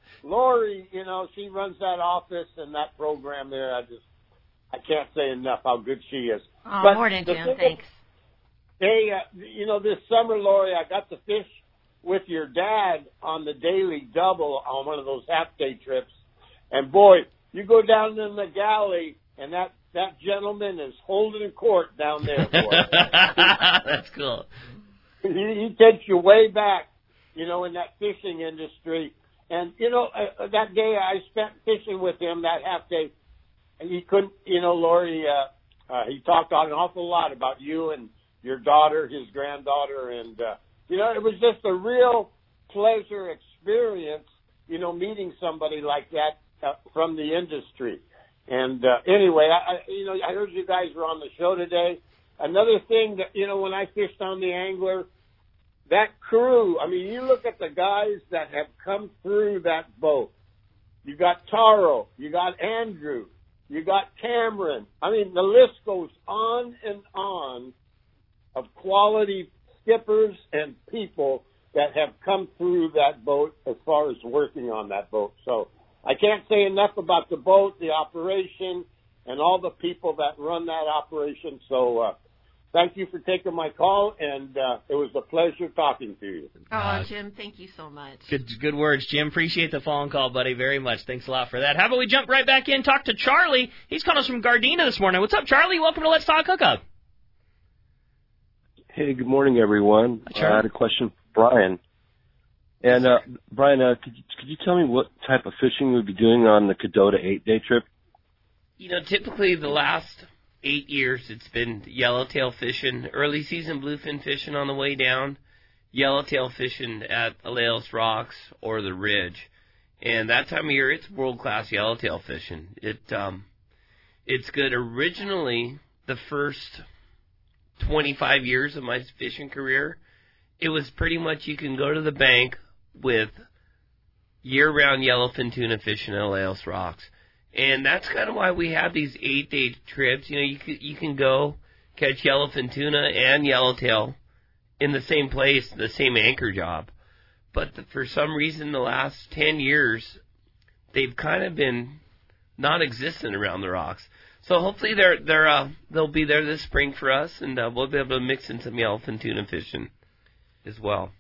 K: Lori, you know, she runs that office and that program there. I just, I can't say enough how good she is.
F: Oh,
K: but
F: morning, Jim. Thanks.
K: Hey, uh, you know, this summer, Lori, I got to fish with your dad on the Daily Double on one of those half-day trips. And, boy, you go down in the galley, and that, that gentleman is holding court down there, boy.
B: That's cool.
K: He, he takes you way back, you know, in that fishing industry. And, you know, uh, that day I spent fishing with him, that half-day, and he couldn't, you know, Lori, uh, uh, he talked an awful lot about you and your daughter, his granddaughter, and, uh, you know, it was just a real pleasure experience, you know, meeting somebody like that uh, from the industry. And uh, anyway, I, I, you know, I heard you guys were on the show today. Another thing that, you know, when I fished on the Angler, that crew, I mean, you look at the guys that have come through that boat. You got Taro, you got Andrew, you got Cameron. I mean, the list goes on and on of quality skippers and people that have come through that boat as far as working on that boat. So I can't say enough about the boat, the operation, and all the people that run that operation. So uh, thank you for taking my call, and uh, it was a pleasure talking to you.
F: Oh, Jim, thank you so much.
B: Good good words, Jim. Appreciate the phone call, buddy, very much. Thanks a lot for that. How about we jump right back in, talk to Charlie. He's calling us from Gardena this morning. What's up, Charlie? Welcome to Let's Talk Hookup.
L: Hey, good morning, everyone. Uh, I had a question for Brian. And, uh, Brian, uh, could, you, could you tell me what type of fishing we'd be doing on the Cadota eight-day trip?
G: You know, typically the last eight years it's been yellowtail fishing, early season bluefin fishing on the way down, yellowtail fishing at Alails Rocks or the Ridge. And that time of year, it's world-class yellowtail fishing. It um, It's good. Originally, the first twenty-five years of my fishing career, it was pretty much you can go to the bank with year-round yellowfin tuna fishing at Alails Rocks. And that's kind of why we have these eight-day trips. You know, you can, you can go catch yellowfin tuna and yellowtail in the same place, the same anchor job. But the, for some reason, the last ten years, they've kind of been non-existent around the rocks. So hopefully they're they're uh, they'll be there this spring for us, and uh, we'll be able to mix in some yellowfin tuna fishing as well.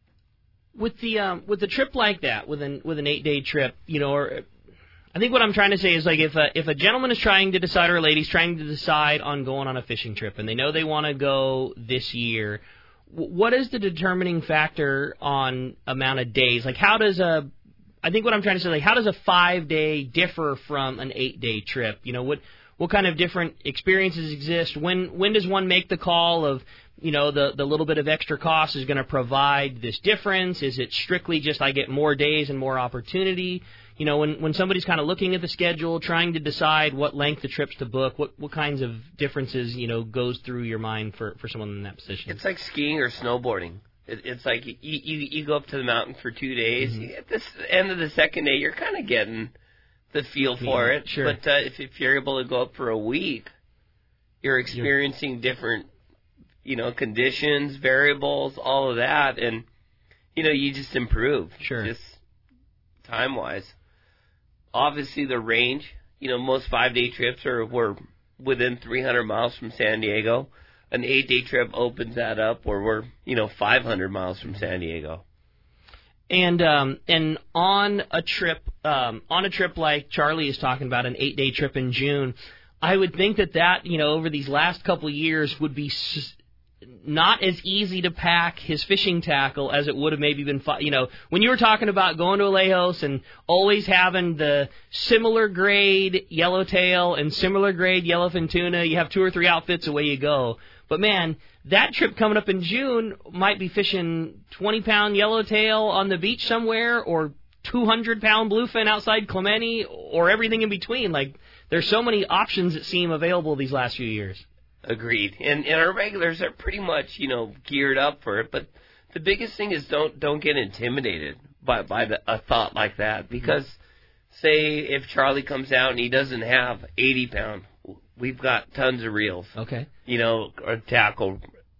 B: With the um, with a trip like that, with an with an eight day trip, you know, or I think what I'm trying to say is like if a if a gentleman is trying to decide or a lady's trying to decide on going on a fishing trip, and they know they want to go this year, w- what is the determining factor on amount of days? Like how does a I think what I'm trying to say like how does a five day differ from an eight day trip? You know what. What kind of different experiences exist? When when does one make the call of, you know, the, the little bit of extra cost is going to provide this difference? Is it strictly just I get more days and more opportunity? You know, when, when somebody's kind of looking at the schedule, trying to decide what length of trips to book, what, what kinds of differences, you know, goes through your mind for, for someone in that position?
G: It's like skiing or snowboarding. It, it's like you, you, you go up to the mountain for two days. Mm-hmm. At the end of the second day, you're kind of getting the feel for yeah, it.
B: Sure.
G: But uh, if, if you're able to go up for a week, you're experiencing yeah. different, you know, conditions, variables, all of that, and, you know, you just improve.
B: Sure.
G: Just time-wise. Obviously, the range, you know, most five-day trips are were within three hundred miles from San Diego. an eight-day trip opens that up where we're, you know, five hundred miles from San Diego.
B: And um, and on a trip, um, on a trip like Charlie is talking about, an eight-day trip in June, I would think that that, you know, over these last couple of years would be s- not as easy to pack his fishing tackle as it would have maybe been, fi- you know, when you were talking about going to Alejos and always having the similar grade yellowtail and similar grade yellowfin tuna, you have two or three outfits, away you go. But, man, that trip coming up in June might be fishing twenty-pound yellowtail on the beach somewhere or two hundred pound bluefin outside Clemente or everything in between. Like, there's so many options that seem available these last few years.
G: Agreed. And, and our regulars are pretty much, you know, geared up for it. But the biggest thing is don't don't get intimidated by, by the, a thought like that. Because, say, if Charlie comes out and he doesn't have eighty pound, we've got tons of reels.
B: Okay.
G: You know, or tackle,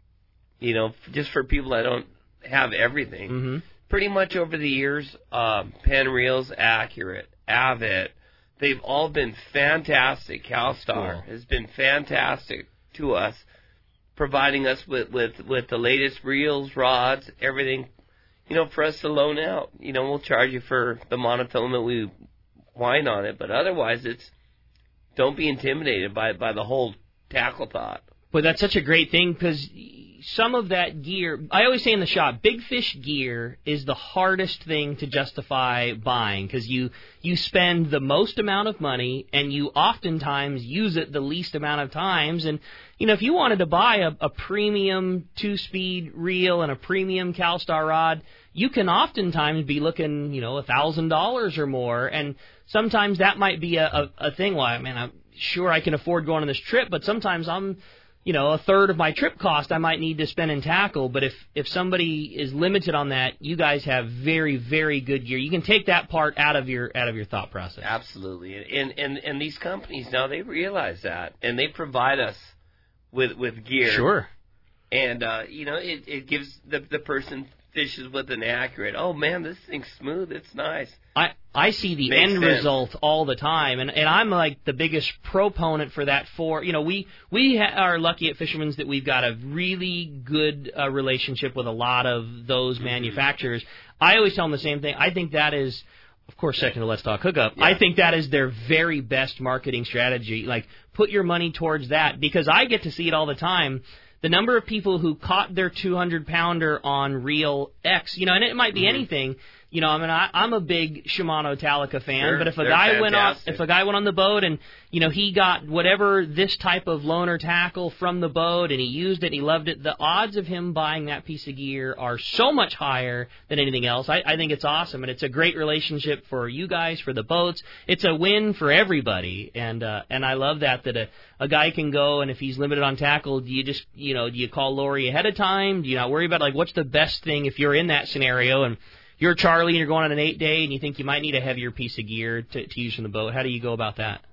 G: you know, just for people that don't have everything.
B: Mm-hmm.
G: Pretty much over the years, um, Penn Reels, Accurate, Avid, they've all been fantastic. CalStar
B: Cool.
G: has been fantastic to us, providing us with, with, with the latest reels, rods, everything, you know, for us to loan out. You know, we'll charge you for the monofilament we wind on it, but otherwise it's, don't be intimidated by, by the whole tackle thought.
B: But that's such a great thing because some of that gear, I always say in the shop, big fish gear is the hardest thing to justify buying because you, you spend the most amount of money and you oftentimes use it the least amount of times. And, you know, if you wanted to buy a, a premium two-speed reel and a premium CalStar rod, you can oftentimes be looking, you know, one thousand dollars or more. And sometimes that might be a, a, a thing. Well, I mean, I'm sure I can afford going on this trip, but sometimes I'm, you know, a third of my trip cost I might need to spend in tackle. But if, if somebody is limited on that, you guys have very, very good gear. You can take that part out of your out of your thought process.
G: Absolutely. And and, and these companies now, they realize that, and they provide us with with gear.
B: Sure.
G: And, uh, you know, it, it gives the the person fishes with an Accurate. Oh, man, this thing's smooth. It's nice.
B: I, I see the
G: Makes
B: end
G: sense.
B: result all the time, and, and I'm like the biggest proponent for that. For you know, we we ha- are lucky at Fisherman's that we've got a really good uh, relationship with a lot of those mm-hmm. manufacturers. I always tell them the same thing. I think that is, of course, second to Let's Talk Hookup. Yeah. I think that is their very best marketing strategy. Like, put your money towards that because I get to see it all the time. The number of people who caught their two hundred pounder on Reel X, you know, and it might be mm-hmm. anything. You know, I mean, I, I'm a big Shimano Talica fan,
G: sure,
B: but if a
G: guy
B: guy went on,
G: fantastic.
B: if a guy went on the boat and you know he got whatever this type of loaner tackle from the boat and he used it, and he loved it, the odds of him buying that piece of gear are so much higher than anything else. I, I think it's awesome, and it's a great relationship for you guys, for the boats. It's a win for everybody, and uh, and I love that that a, a guy can go, and if he's limited on tackle, do you just you know do you call Lori ahead of time? Do you not worry about like what's the best thing if you're in that scenario and you're Charlie and you're going on an eight-day and you think you might need a heavier piece of gear to, to use from the boat. How do you go about that?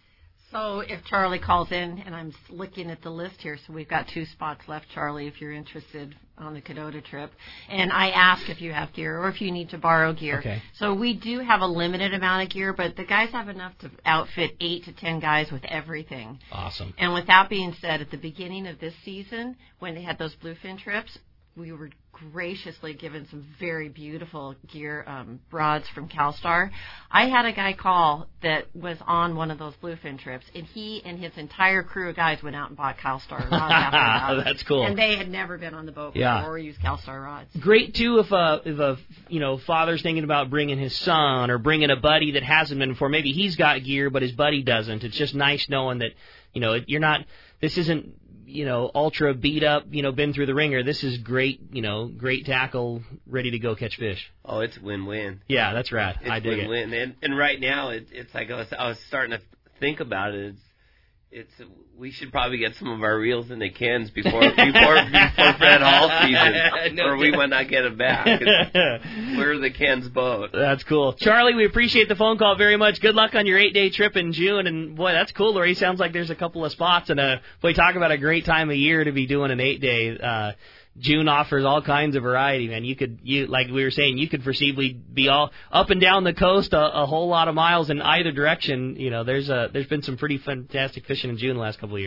F: So if Charlie calls in, and I'm looking at the list here, so we've got two spots left, Charlie, if you're interested on the Cadota trip. And I ask if you have gear or if you need to borrow gear.
B: Okay.
F: So we do have a limited amount of gear, but the guys have enough to outfit eight to ten guys with everything.
B: Awesome.
F: And with that being said, at the beginning of this season, when they had those bluefin trips, we were graciously given some very beautiful gear um, rods from CalStar. I had a guy call that was on one of those bluefin trips, and he and his entire crew of guys went out and bought CalStar rods after that.
B: That's cool.
F: And they had never been on the boat before
B: Yeah.
F: or used CalStar rods.
B: Great too if a if a you know father's thinking about bringing his son or bringing a buddy that hasn't been before. Maybe he's got gear but his buddy doesn't. It's just nice knowing that you know you're not. This isn't. you know, ultra beat up, you know, been through the ringer. This is great, you know, great tackle, ready to go catch fish.
G: Oh, it's win-win.
B: Yeah, that's rad.
G: It's
B: I dig
G: win-win.
B: it.
G: And, and right now, it, it's like I was, I was starting to think about it. It's, it's we should probably get some of our reels in the cans before before before Fred Hall season, no, or we might not get it back. We're the Ken's boat.
B: That's cool, Charlie. We appreciate the phone call very much. Good luck on your eight-day trip in June. And boy, that's cool, Lori. Sounds like there's a couple of spots, and uh, boy, talk about a great time of year to be doing an eight-day. Uh, June offers all kinds of variety, man. You could, you like we were saying, you could foreseeably be all up and down the coast a, a whole lot of miles in either direction. You know, there's a there's been some pretty fantastic fishing in June the last couple of years.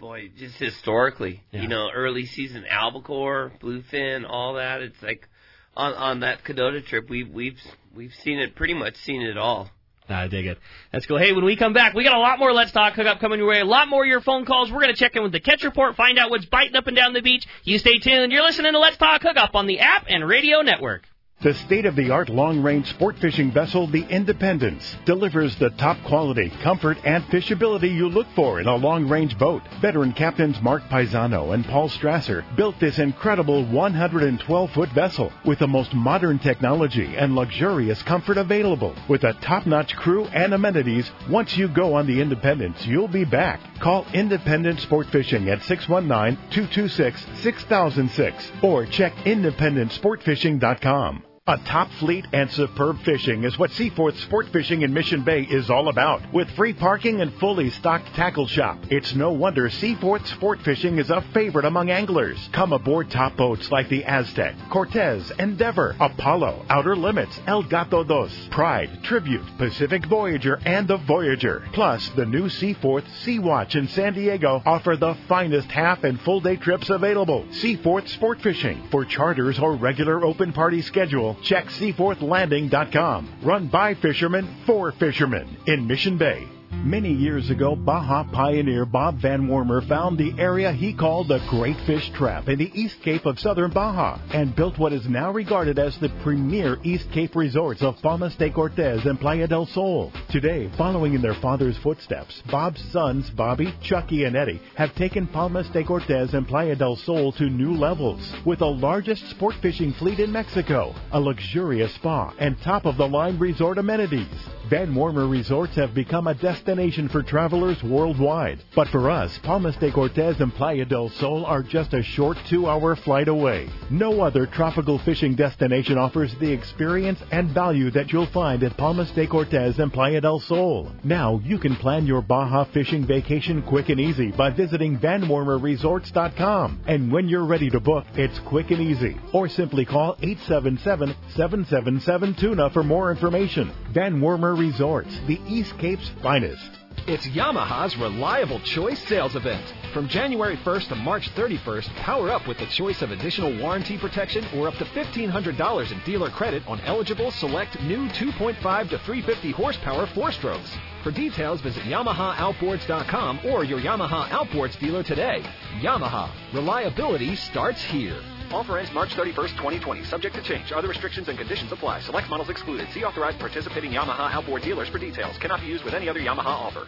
G: boy, just historically,
B: Yeah.
G: you know, early season albacore, bluefin, all that. It's like on on that Cadota trip, we've we've we've seen it pretty much seen it all.
B: I dig it. That's cool. Hey, when we come back, we got a lot more Let's Talk Hookup coming your way. A lot more of your phone calls. We're going to check in with the Catch Report, find out what's biting up and down the beach. You stay tuned. You're listening to Let's Talk Hookup on the app and radio network.
E: The state-of-the-art long-range sport fishing vessel, the Independence, delivers the top quality, comfort, and fishability you look for in a long-range boat. Veteran captains Mark Paisano and Paul Strasser built this incredible one hundred twelve foot vessel with the most modern technology and luxurious comfort available. With a top-notch crew and amenities, once you go on the Independence, you'll be back. Call Independent Sport Fishing at six one nine, two two six, six thousand six or check independent sport fishing dot com. A top fleet and superb fishing is what Seaforth Sport Fishing in Mission Bay is all about. With free parking and fully stocked tackle shop, it's no wonder Seaforth Sport Fishing is a favorite among anglers. Come aboard top boats like the Aztec, Cortez, Endeavor, Apollo, Outer Limits, El Gato Dos, Pride, Tribute, Pacific Voyager, and the Voyager. Plus, the new Seaforth Sea Watch in San Diego offer the finest half and full day trips available. Seaforth Sport Fishing. For charters or regular open party schedule, check seaforth landing dot com. Run by fishermen for fishermen in Mission Bay. Many years ago, Baja pioneer Bob Van Wormer found the area he called the Great Fish Trap in the East Cape of southern Baja and built what is now regarded as the premier East Cape resorts of Palmas de Cortez and Playa del Sol. Today, following in their father's footsteps, Bob's sons, Bobby, Chucky, and Eddie, have taken Palmas de Cortez and Playa del Sol to new levels with the largest sport fishing fleet in Mexico, a luxurious spa, and top-of-the-line resort amenities. Van Wormer Resorts have become a destination for travelers worldwide. But for us, Palmas de Cortez and Playa del Sol are just a short two-hour flight away. No other tropical fishing destination offers the experience and value that you'll find at Palmas de Cortez and Playa del Sol. Now you can plan your Baja fishing vacation quick and easy by visiting van wormer resorts dot com. And when you're ready to book, it's quick and easy. Or simply call eight seven seven, seven seven seven, tuna for more information. Van Wormer Resorts, the East Cape's finest.
M: It's Yamaha's Reliable Choice sales event. From January first to March thirty-first, power up with the choice of additional warranty protection or up to fifteen hundred dollars in dealer credit on eligible select new two point five to three fifty horsepower four-strokes. For details, visit Yamaha Outboards dot com or your Yamaha Outboards dealer today. Yamaha. Reliability starts here. Offer ends March thirty-first, twenty twenty. Subject to change. Other restrictions and conditions apply. Select models excluded. See authorized participating Yamaha outboard dealers for details. Cannot be used with any other Yamaha offer.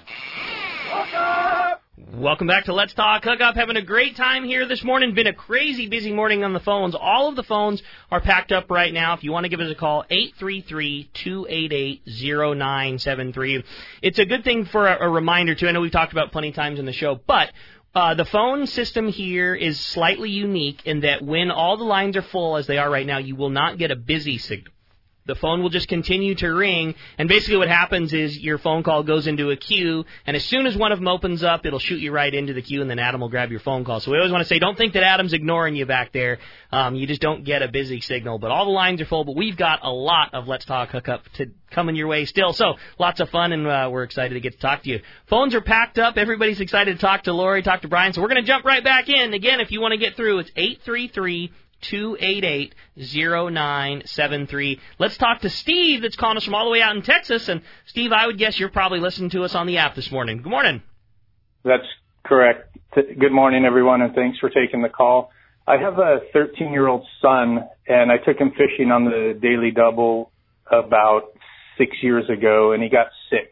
B: Welcome back to Let's Talk Hookup. Having a great time here this morning. Been a crazy busy morning on the phones. All of the phones are packed up right now. If you want to give us a call, eight three three, two eight eight, zero nine seven three. It's a good thing for a, a reminder, too. I know we've talked about plenty of times in the show, but Uh, the phone system here is slightly unique in that when all the lines are full, as they are right now, you will not get a busy signal. The phone will just continue to ring, and basically what happens is your phone call goes into a queue, and as soon as one of them opens up, it'll shoot you right into the queue, and then Adam will grab your phone call. So we always want to say, don't think that Adam's ignoring you back there. Um, you just don't get a busy signal. But all the lines are full, but we've got a lot of Let's Talk Hookup to coming your way still. So lots of fun, and uh, we're excited to get to talk to you. Phones are packed up. Everybody's excited to talk to Lori, talk to Brian. So we're going to jump right back in. Again, if you want to get through, it's eight three three, two eight eight, zero nine seven three. Let's talk to Steve that's calling us from all the way out in Texas. And, Steve, I would guess you're probably listening to us on the app this morning. Good morning.
N: That's correct. Good morning, everyone, and thanks for taking the call. I have a thirteen-year-old son, and I took him fishing on the Daily Double about six years ago, and he got sick.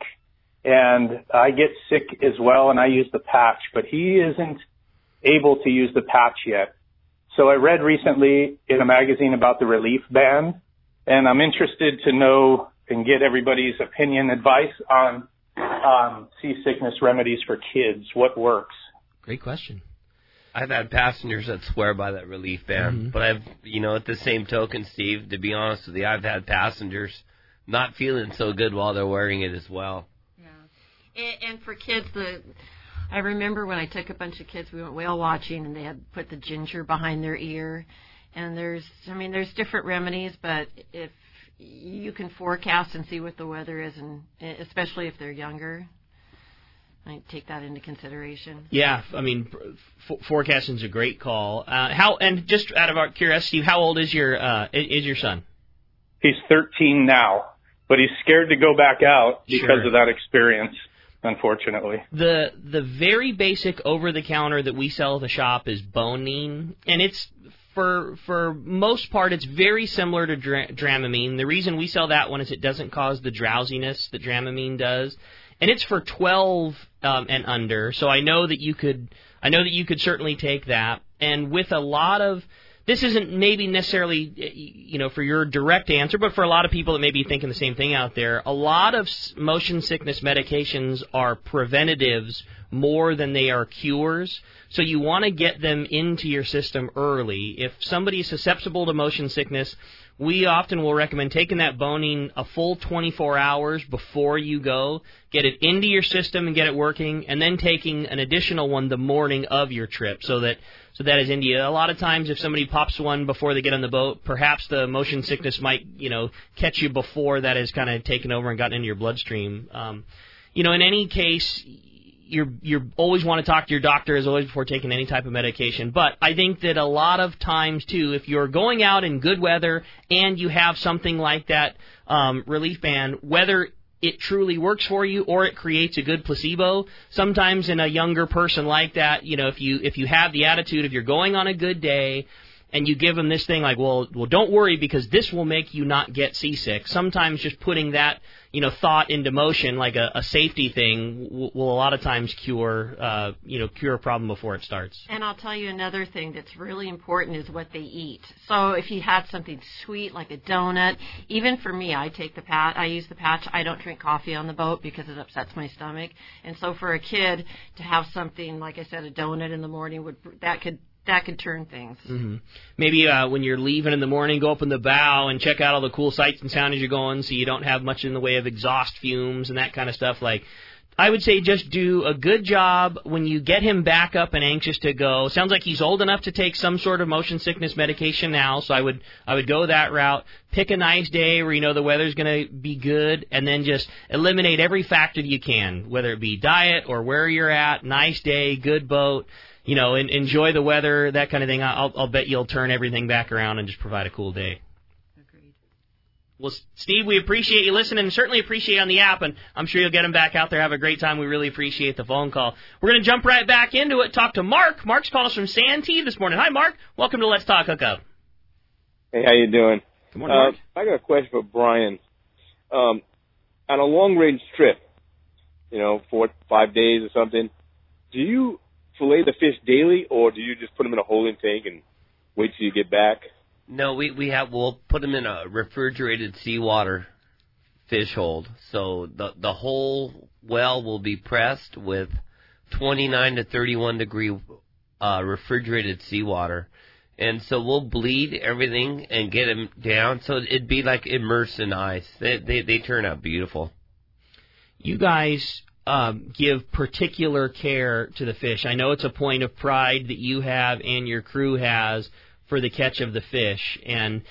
N: And I get sick as well, and I use the patch, but he isn't able to use the patch yet. So I read recently in a magazine about the relief band, and I'm interested to know and get everybody's opinion, advice on um, seasickness remedies for kids. What works?
B: Great question.
G: I've had passengers that swear by that relief band,
B: Mm-hmm.
G: but I've, you know, at the same token, Steve, to be honest with you, I've had passengers not feeling so good while they're wearing it as well.
F: Yeah. And, and for kids, the I remember when I took a bunch of kids, we went whale watching, and they had put the ginger behind their ear. And there's, I mean, there's different remedies, but if you can forecast and see what the weather is, and especially if they're younger, I take that into consideration.
B: Yeah, I mean, f- forecasting is a great call. Uh, how and just out of our curiosity, how old is your uh, is your son?
N: He's thirteen now, but he's scared to go back out because
B: Sure.
N: of that experience, unfortunately.
B: The the very basic over the counter that we sell at the shop is Bonine, and it's for for most part it's very similar to dra- Dramamine. The reason we sell that one is it doesn't cause the drowsiness that Dramamine does. And it's for twelve um, and under, so I know that you could. I know that you could certainly take that. And with a lot of, this isn't maybe necessarily, you know, for your direct answer, but for a lot of people that may be thinking the same thing out there, a lot of motion sickness medications are preventatives more than they are cures. So you want to get them into your system early. If somebody is susceptible to motion sickness, we often will recommend taking that Bonine a full twenty-four hours before you go, get it into your system and get it working, and then taking an additional one the morning of your trip so that so that is India. A lot of times if somebody pops one before they get on the boat, perhaps the motion sickness might, you know, catch you before that has kind of taken over and gotten into your bloodstream. Um, you know, in any case, You're you always want to talk to your doctor as always before taking any type of medication. But I think that a lot of times, too, if you're going out in good weather and you have something like that um, relief band, whether it truly works for you or it creates a good placebo, sometimes in a younger person like that, you know, if you if you have the attitude of you're going on a good day and you give them this thing like, well, well, don't worry because this will make you not get seasick. Sometimes just putting that, you know, thought into motion, like a, a safety thing, will, will a lot of times cure, uh, you know, cure a problem before it starts.
F: And I'll tell you another thing that's really important is what they eat. So if you had something sweet like a donut, even for me, I take the pat, I use the patch. I don't drink coffee on the boat because it upsets my stomach. And so for a kid to have something like I said, a donut in the morning would that could. That could turn things.
B: Mm-hmm. Maybe uh, when you're leaving in the morning, go up in the bow and check out all the cool sights and sound as you're going so you don't have much in the way of exhaust fumes and that kind of stuff. Like, I would say just do a good job when you get him back up and anxious to go. Sounds like he's old enough to take some sort of motion sickness medication now, so I would I would go that route. Pick a nice day where you know the weather's going to be good, and then just eliminate every factor you can, whether it be diet or where you're at, nice day, good boat. You know, and enjoy the weather, that kind of thing. I'll, I'll bet you'll turn everything back around and just provide a cool day.
F: Agreed.
B: Well, Steve, we appreciate you listening and certainly appreciate you on the app, and I'm sure you'll get them back out there. Have a great time. We really appreciate the phone call. We're going to jump right back into it, talk to Mark. Mark's calling us from Santee this morning. Hi, Mark. Welcome to Let's Talk Hookup.
O: Hey, how you doing?
B: Good morning, Mark.
O: Uh, I got a question for Brian. Um, on a long-range trip, you know, four, five days or something, do you fillet the fish daily, or do you just put them in a holding tank and wait till you get back?
G: No, we we have we'll put them in a refrigerated seawater fish hold. So the the whole well will be pressed with twenty-nine to thirty-one degree uh, refrigerated seawater, and so we'll bleed everything and get them down. So it'd be like immersed in ice. They they, they turn out beautiful.
B: You guys Um, give particular care to the fish. I know it's a point of pride that you have and your crew has for the catch of the fish. And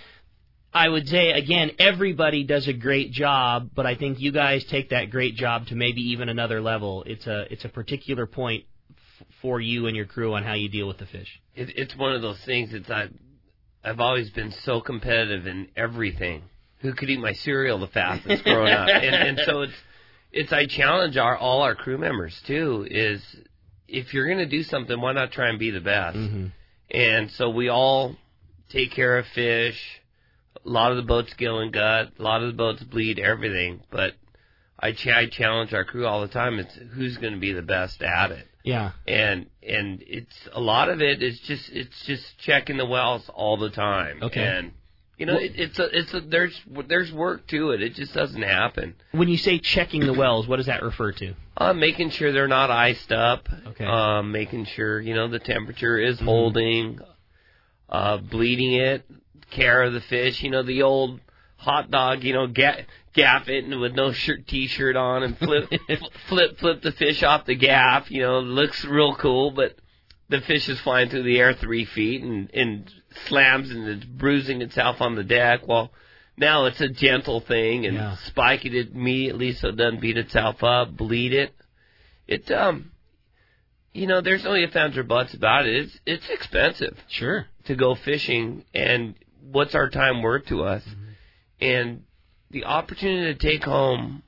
B: I would say, again, everybody does a great job, but I think you guys take that great job to maybe even another level. It's a it's a particular point f- for you and your crew on how you deal with the fish.
G: It, it's one of those things. It's I, I've always been so competitive in everything. Who could eat my cereal the fastest growing up? And, and so it's It's I challenge our all our crew members too. Is if you're going to do something, why not try and be the best?
B: Mm-hmm.
G: And so we all take care of fish. A lot of the boats gill and gut. A lot of the boats bleed everything. But I, ch- I challenge our crew all the time. It's who's going to be the best at it.
B: Yeah.
G: And and it's a lot of it is just it's just checking the wells all the time.
B: Okay.
G: And You know, it, it's a, it's a, there's there's work to it. It just doesn't happen.
B: When you say checking the wells, what does that refer to?
G: Uh, making sure they're not iced up.
B: Okay.
G: Um, making sure, you know, the temperature is mm-hmm. holding. Uh, bleeding it. Care of the fish. You know, the old hot dog, you know, ga- gaff it with no shirt, t-shirt on and flip, flip, flip the fish off the gaff. You know, looks real cool, but the fish is flying through the air three feet and, and slams and it's bruising itself on the deck. Well, now it's a gentle thing and yeah. spike it immediately so it doesn't beat itself up, bleed it. it um, you know, there's no ifs, ands, or buts about it. It's it's expensive.
B: Sure.
G: To go fishing, and what's our time worth to us? Mm-hmm. And the opportunity to take home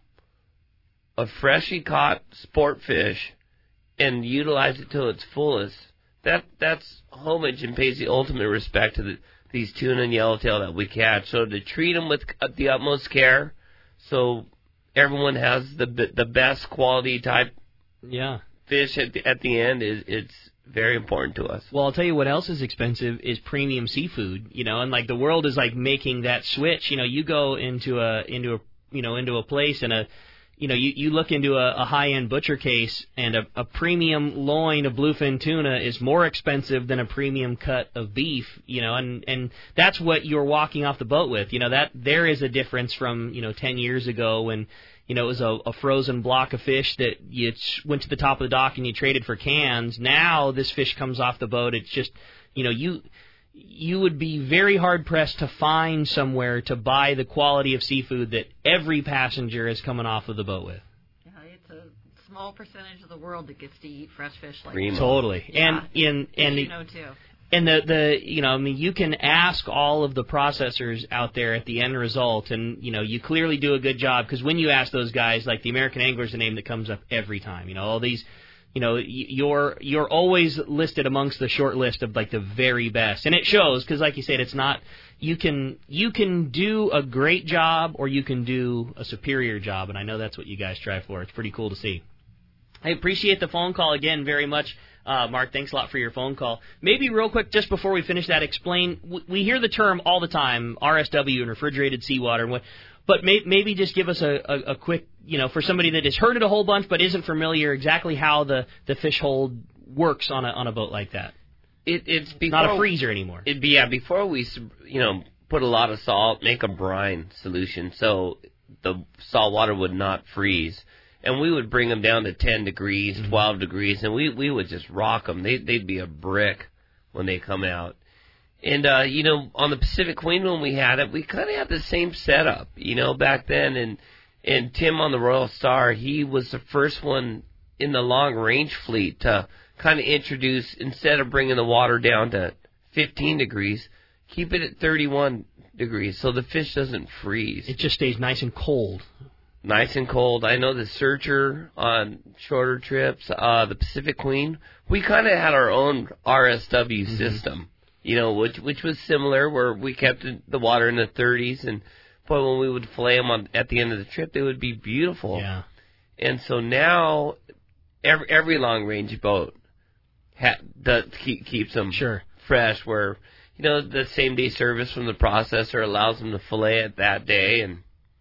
G: a freshly caught sport fish and utilize it to its fullest, that that's homage and pays the ultimate respect to the, these tuna and yellowtail that we catch. So to treat them with the utmost care, so everyone has the the best quality type
B: yeah.
G: fish at the, at the end is it's very important to us.
B: Well, I'll tell you what else is expensive is premium seafood. You know, and like the world is like making that switch. You know, you go into a into a you know into a place and a you know you, you look into a, a high end butcher case and a, a premium loin of bluefin tuna is more expensive than a premium cut of beef. You know, and and that's what you're walking off the boat with. You know, that there is a difference from you know ten years ago when. You know, it was a, a frozen block of fish that you went to the top of the dock and you traded for cans. Now this fish comes off the boat. It's just, you know, you you would be very hard-pressed to find somewhere to buy the quality of seafood that every passenger is coming off of the boat with.
F: Yeah, it's a small percentage of the world that gets to eat fresh fish like
B: that. Totally.
F: Yeah.
B: And, in, and
F: you know, too.
B: And the, the you know, I mean, you can ask all of the processors out there at the end result, and, you know, you clearly do a good job, because when you ask those guys, like the American Angler is a name that comes up every time. You know, all these, you know, you're you're always listed amongst the short list of, like, the very best. And it shows, because, like you said, it's not, you can you can do a great job or you can do a superior job, and I know that's what you guys strive for. It's pretty cool to see. I appreciate the phone call again very much. Uh, Mark, thanks a lot for your phone call. Maybe real quick, just before we finish that, explain, w- we hear the term all the time, R S W and refrigerated seawater, and what, but may, maybe just give us a, a, a quick, you know, for somebody that has heard it a whole bunch but isn't familiar, exactly how the, the fish hold works on a on a boat like that.
G: It, it's before,
B: not a freezer anymore.
G: It'd be, yeah, before we, you know, put a lot of salt, make a brine solution so the salt water would not freeze. And we would bring them down to ten degrees, twelve degrees, and we, we would just rock them. They, they'd be a brick when they come out. And, uh, you know, on the Pacific Queen when we had it, we kind of had the same setup, you know, back then. And, and Tim on the Royal Star, he was the first one in the long-range fleet to kind of introduce, instead of bringing the water down to fifteen degrees, keep it at thirty-one degrees so the fish doesn't freeze.
B: It just stays nice and cold.
G: Nice and cold. I know the Searcher on shorter trips, uh, the Pacific Queen, we kind of had our own R S W mm-hmm. system, you know, which which was similar, where we kept the water in the thirties, and but when we would fillet them on, at the end of the trip, they would be beautiful.
B: Yeah.
G: And so now every every long range boat ha, does, keep, keeps them
B: sure.
G: fresh, where you know the same day service from the processor allows them to fillet it that day, and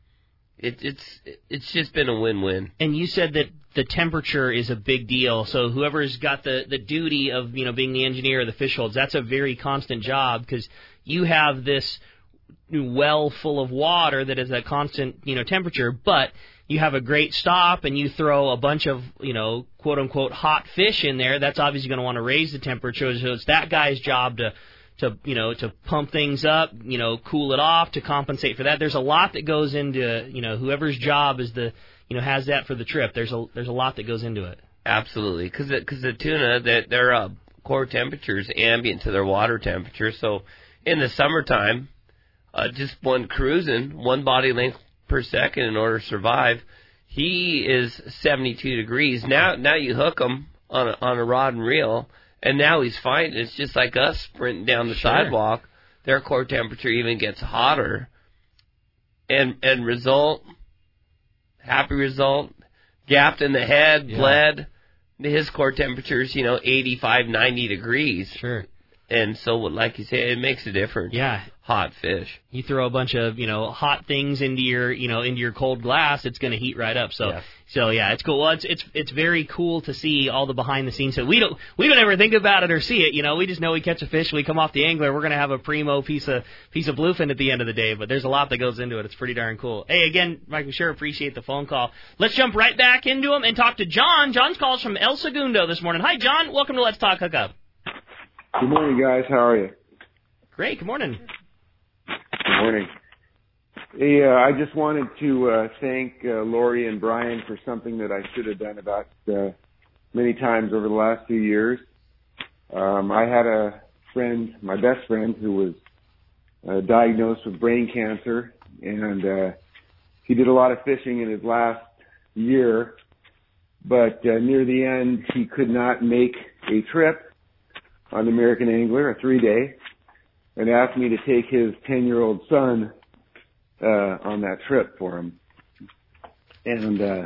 G: It, it's it's just been a win-win.
B: And you said that the temperature is a big deal. So whoever's got the, the duty of you know being the engineer of the fish holds, that's a very constant job, because you have this well full of water that is a constant you know temperature, but you have a great stop and you throw a bunch of you know quote unquote hot fish in there. That's obviously going to want to raise the temperature. So it's that guy's job to. to, you know, to pump things up, you know, cool it off, to compensate for that. There's a lot that goes into, you know, whoever's job is the, you know, has that for the trip. There's a there's a lot that goes into it.
G: Absolutely, because because the tuna, that their uh, core temperature is ambient to their water temperature. So in the summertime, uh, just one cruising, one body length per second in order to survive, he is seventy-two degrees. Now now you hook him on a, on a rod and reel. And now he's fine. It's just like us sprinting down the
B: sure.
G: sidewalk. Their core temperature even gets hotter. And and result, happy result, gapped in the head,
B: yeah.
G: bled. His core temperature is, you know, eighty-five, ninety degrees.
B: Sure.
G: And so, like you say, it makes a difference.
B: Yeah.
G: Hot fish.
B: You throw a bunch of, you know, hot things into your, you know, into your cold glass, it's going to heat right up. So,
G: yeah.
B: so yeah, it's cool. Well, it's it's it's very cool to see all the behind the scenes. So we don't we don't ever think about it or see it. You know, we just know we catch a fish, we come off the angler, we're going to have a primo piece of piece of bluefin at the end of the day. But there's a lot that goes into it. It's pretty darn cool. Hey, again, Mike, we sure appreciate the phone call. Let's jump right back into them and talk to John. John's calls from El Segundo this morning. Hi, John. Welcome to Let's Talk Hookup.
P: Good morning, guys. How are you?
B: Great. Good morning.
P: Good morning. Hey, uh, I just wanted to uh, thank uh, Lori and Brian for something that I should have done about uh, many times over the last few years. Um, I had a friend, my best friend, who was uh, diagnosed with brain cancer, and uh, he did a lot of fishing in his last year, but uh, near the end he could not make a trip on the American Angler, a three-day, and asked me to take his ten-year-old son uh, on that trip for him. And uh,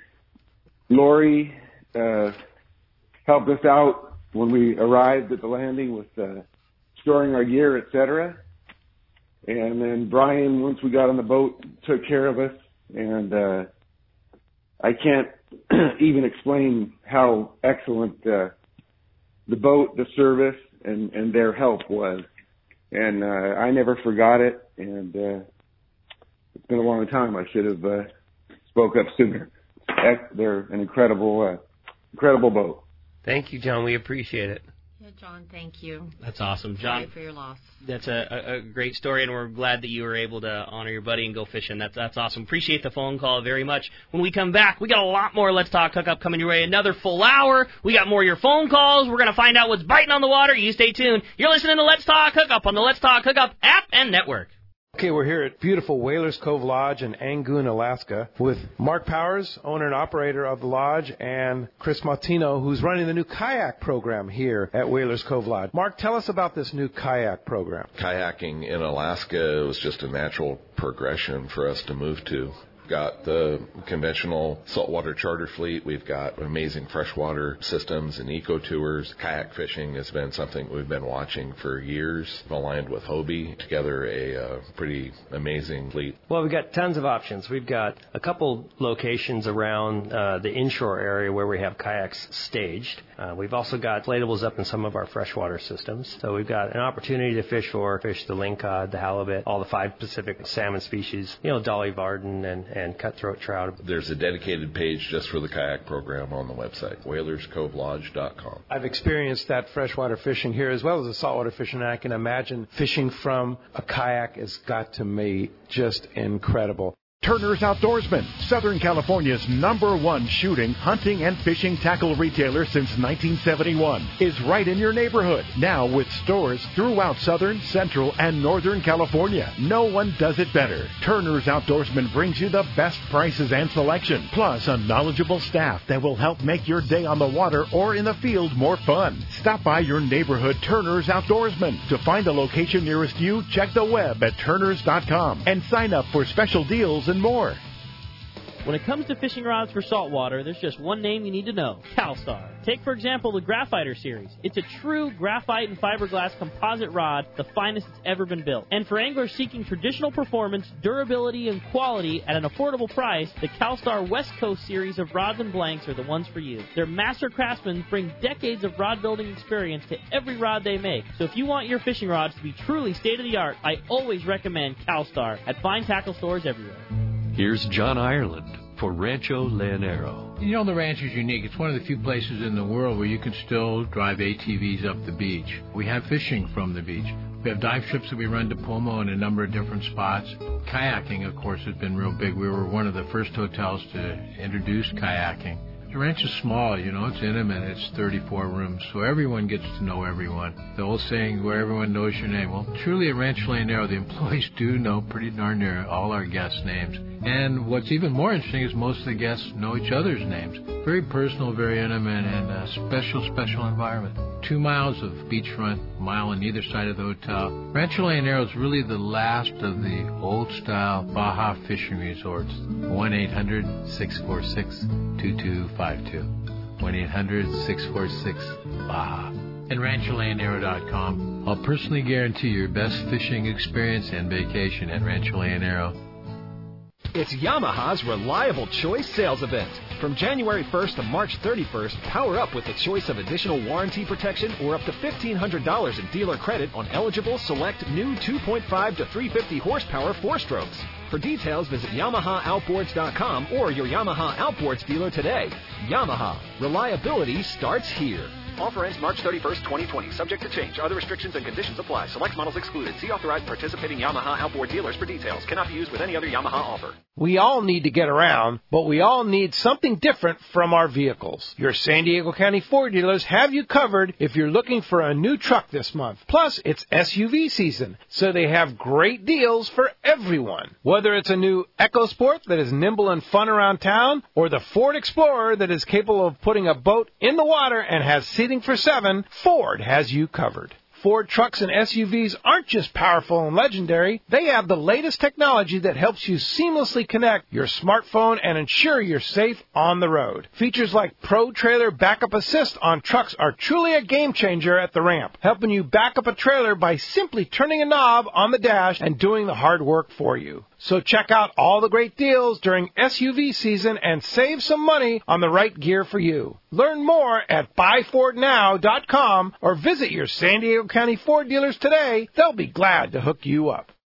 P: Lori uh, helped us out when we arrived at the landing with uh, storing our gear, et cetera. And then Brian, once we got on the boat, took care of us. And uh, I can't even explain how excellent uh, the boat, the service, and, and their help was. And uh, I never forgot it. And uh, it's been a long time. I should have uh, spoke up sooner. They're an incredible, uh, incredible boat.
G: Thank you, John. We appreciate it.
F: Yeah, John, thank you.
B: That's awesome, John.
F: Sorry for your loss.
B: That's a, a, a great story, and we're glad that you were able to honor your buddy and go fishing. That's that's awesome. Appreciate the phone call very much. When we come back, we got a lot more Let's Talk Hookup coming your way. Another full hour. We got more of your phone calls. We're going to find out what's biting on the water. You stay tuned. You're listening to Let's Talk Hookup on the Let's Talk Hookup app and network.
C: Okay, we're here at beautiful Whalers Cove Lodge in Angoon, Alaska, with Mark Powers, owner and operator of the lodge, and Chris Martino, who's running the new kayak program here at Whalers Cove Lodge. Mark, tell us about this new kayak program.
Q: Kayaking in Alaska was just a natural progression for us to move to. Got the conventional saltwater charter fleet. We've got amazing freshwater systems and eco tours. Kayak fishing has been something we've been watching for years. Aligned with Hobie, together a uh, pretty amazing fleet.
R: Well, we've got tons of options. We've got a couple locations around uh, the inshore area where we have kayaks staged. Uh, we've also got inflatables up in some of our freshwater systems. So we've got an opportunity to fish for fish the lingcod, the halibut, all the five Pacific salmon species, you know, Dolly Varden and, and cutthroat trout.
Q: There's a dedicated page just for the kayak program on the website, whalers cove lodge dot com.
C: I've experienced that freshwater fishing here as well as the saltwater fishing, and I can imagine fishing from a kayak has got to be just incredible.
E: Turner's Outdoorsman, Southern California's number one shooting, hunting, and fishing tackle retailer since nineteen seventy-one, is right in your neighborhood. Now with stores throughout Southern, Central, and Northern California. No one does it better. Turner's Outdoorsman brings you the best prices and selection, plus a knowledgeable staff that will help make your day on the water or in the field more fun. Stop by your neighborhood Turner's Outdoorsman. To find a location nearest you, check the web at turners dot com and sign up for special deals and more.
S: When it comes to fishing rods for saltwater, there's just one name you need to know, CalStar. Take, for example, the Graphiter series. It's a true graphite and fiberglass composite rod, the finest it's ever been built. And for anglers seeking traditional performance, durability, and quality at an affordable price, the CalStar West Coast series of rods and blanks are the ones for you. Their master craftsmen bring decades of rod building experience to every rod they make. So if you want your fishing rods to be truly state-of-the-art, I always recommend CalStar at fine tackle stores everywhere.
T: Here's John Ireland for Rancho Leonero.
U: You know, the ranch is unique. It's one of the few places in the world where you can still drive A T Vs up the beach. We have fishing from the beach. We have dive trips that we run to Pomo in a number of different spots. Kayaking, of course, has been real big. We were one of the first hotels to introduce kayaking. The ranch is small, you know, it's intimate, it's thirty-four rooms, so everyone gets to know everyone. The old saying, where everyone knows your name. Well, truly at Rancho Leonero, the employees do know pretty darn near all our guests' names. And what's even more interesting is most of the guests know each other's names. Very personal, very intimate, and a special, special environment. Two miles of beachfront, mile on either side of the hotel. Rancho Leonero is really the last of the old-style Baja fishing resorts. one eight hundred six four six two two five two. one eight hundred six four six Baja. And rancho leonero dot com. I'll personally guarantee your best fishing experience and vacation at Rancho Leonero.
M: It's Yamaha's Reliable Choice Sales Event. From January first to March thirty-first, power up with the choice of additional warranty protection or up to fifteen hundred dollars in dealer credit on eligible select new two point five to three fifty horsepower four-strokes. For details, visit Yamaha Outboards dot com or your Yamaha Outboards dealer today. Yamaha. Reliability starts here. Offer ends March thirty-first, twenty twenty. Subject to change. Other restrictions and conditions apply. Select models excluded. See authorized participating Yamaha outboard dealers for details. Cannot be used with any other Yamaha offer.
C: We all need to get around, but we all need something different from our vehicles. Your San Diego County Ford dealers have you covered if you're looking for a new truck this month. Plus, it's S U V season, so they have great deals for everyone. Whether it's a new EcoSport that is nimble and fun around town, or the Ford Explorer that is capable of putting a boat in the water and has seating for seven, Ford has you covered. Ford trucks and S U Vs aren't just powerful and legendary. They have the latest technology that helps you seamlessly connect your smartphone and ensure you're safe on the road. Features like Pro Trailer Backup Assist on trucks are truly a game changer at the ramp, helping you back up a trailer by simply turning a knob on the dash and doing the hard work for you. So check out all the great deals during S U V season and save some money on the right gear for you. Learn more at buy ford now dot com or visit your San Diego County Ford dealers today. They'll be glad to hook you up.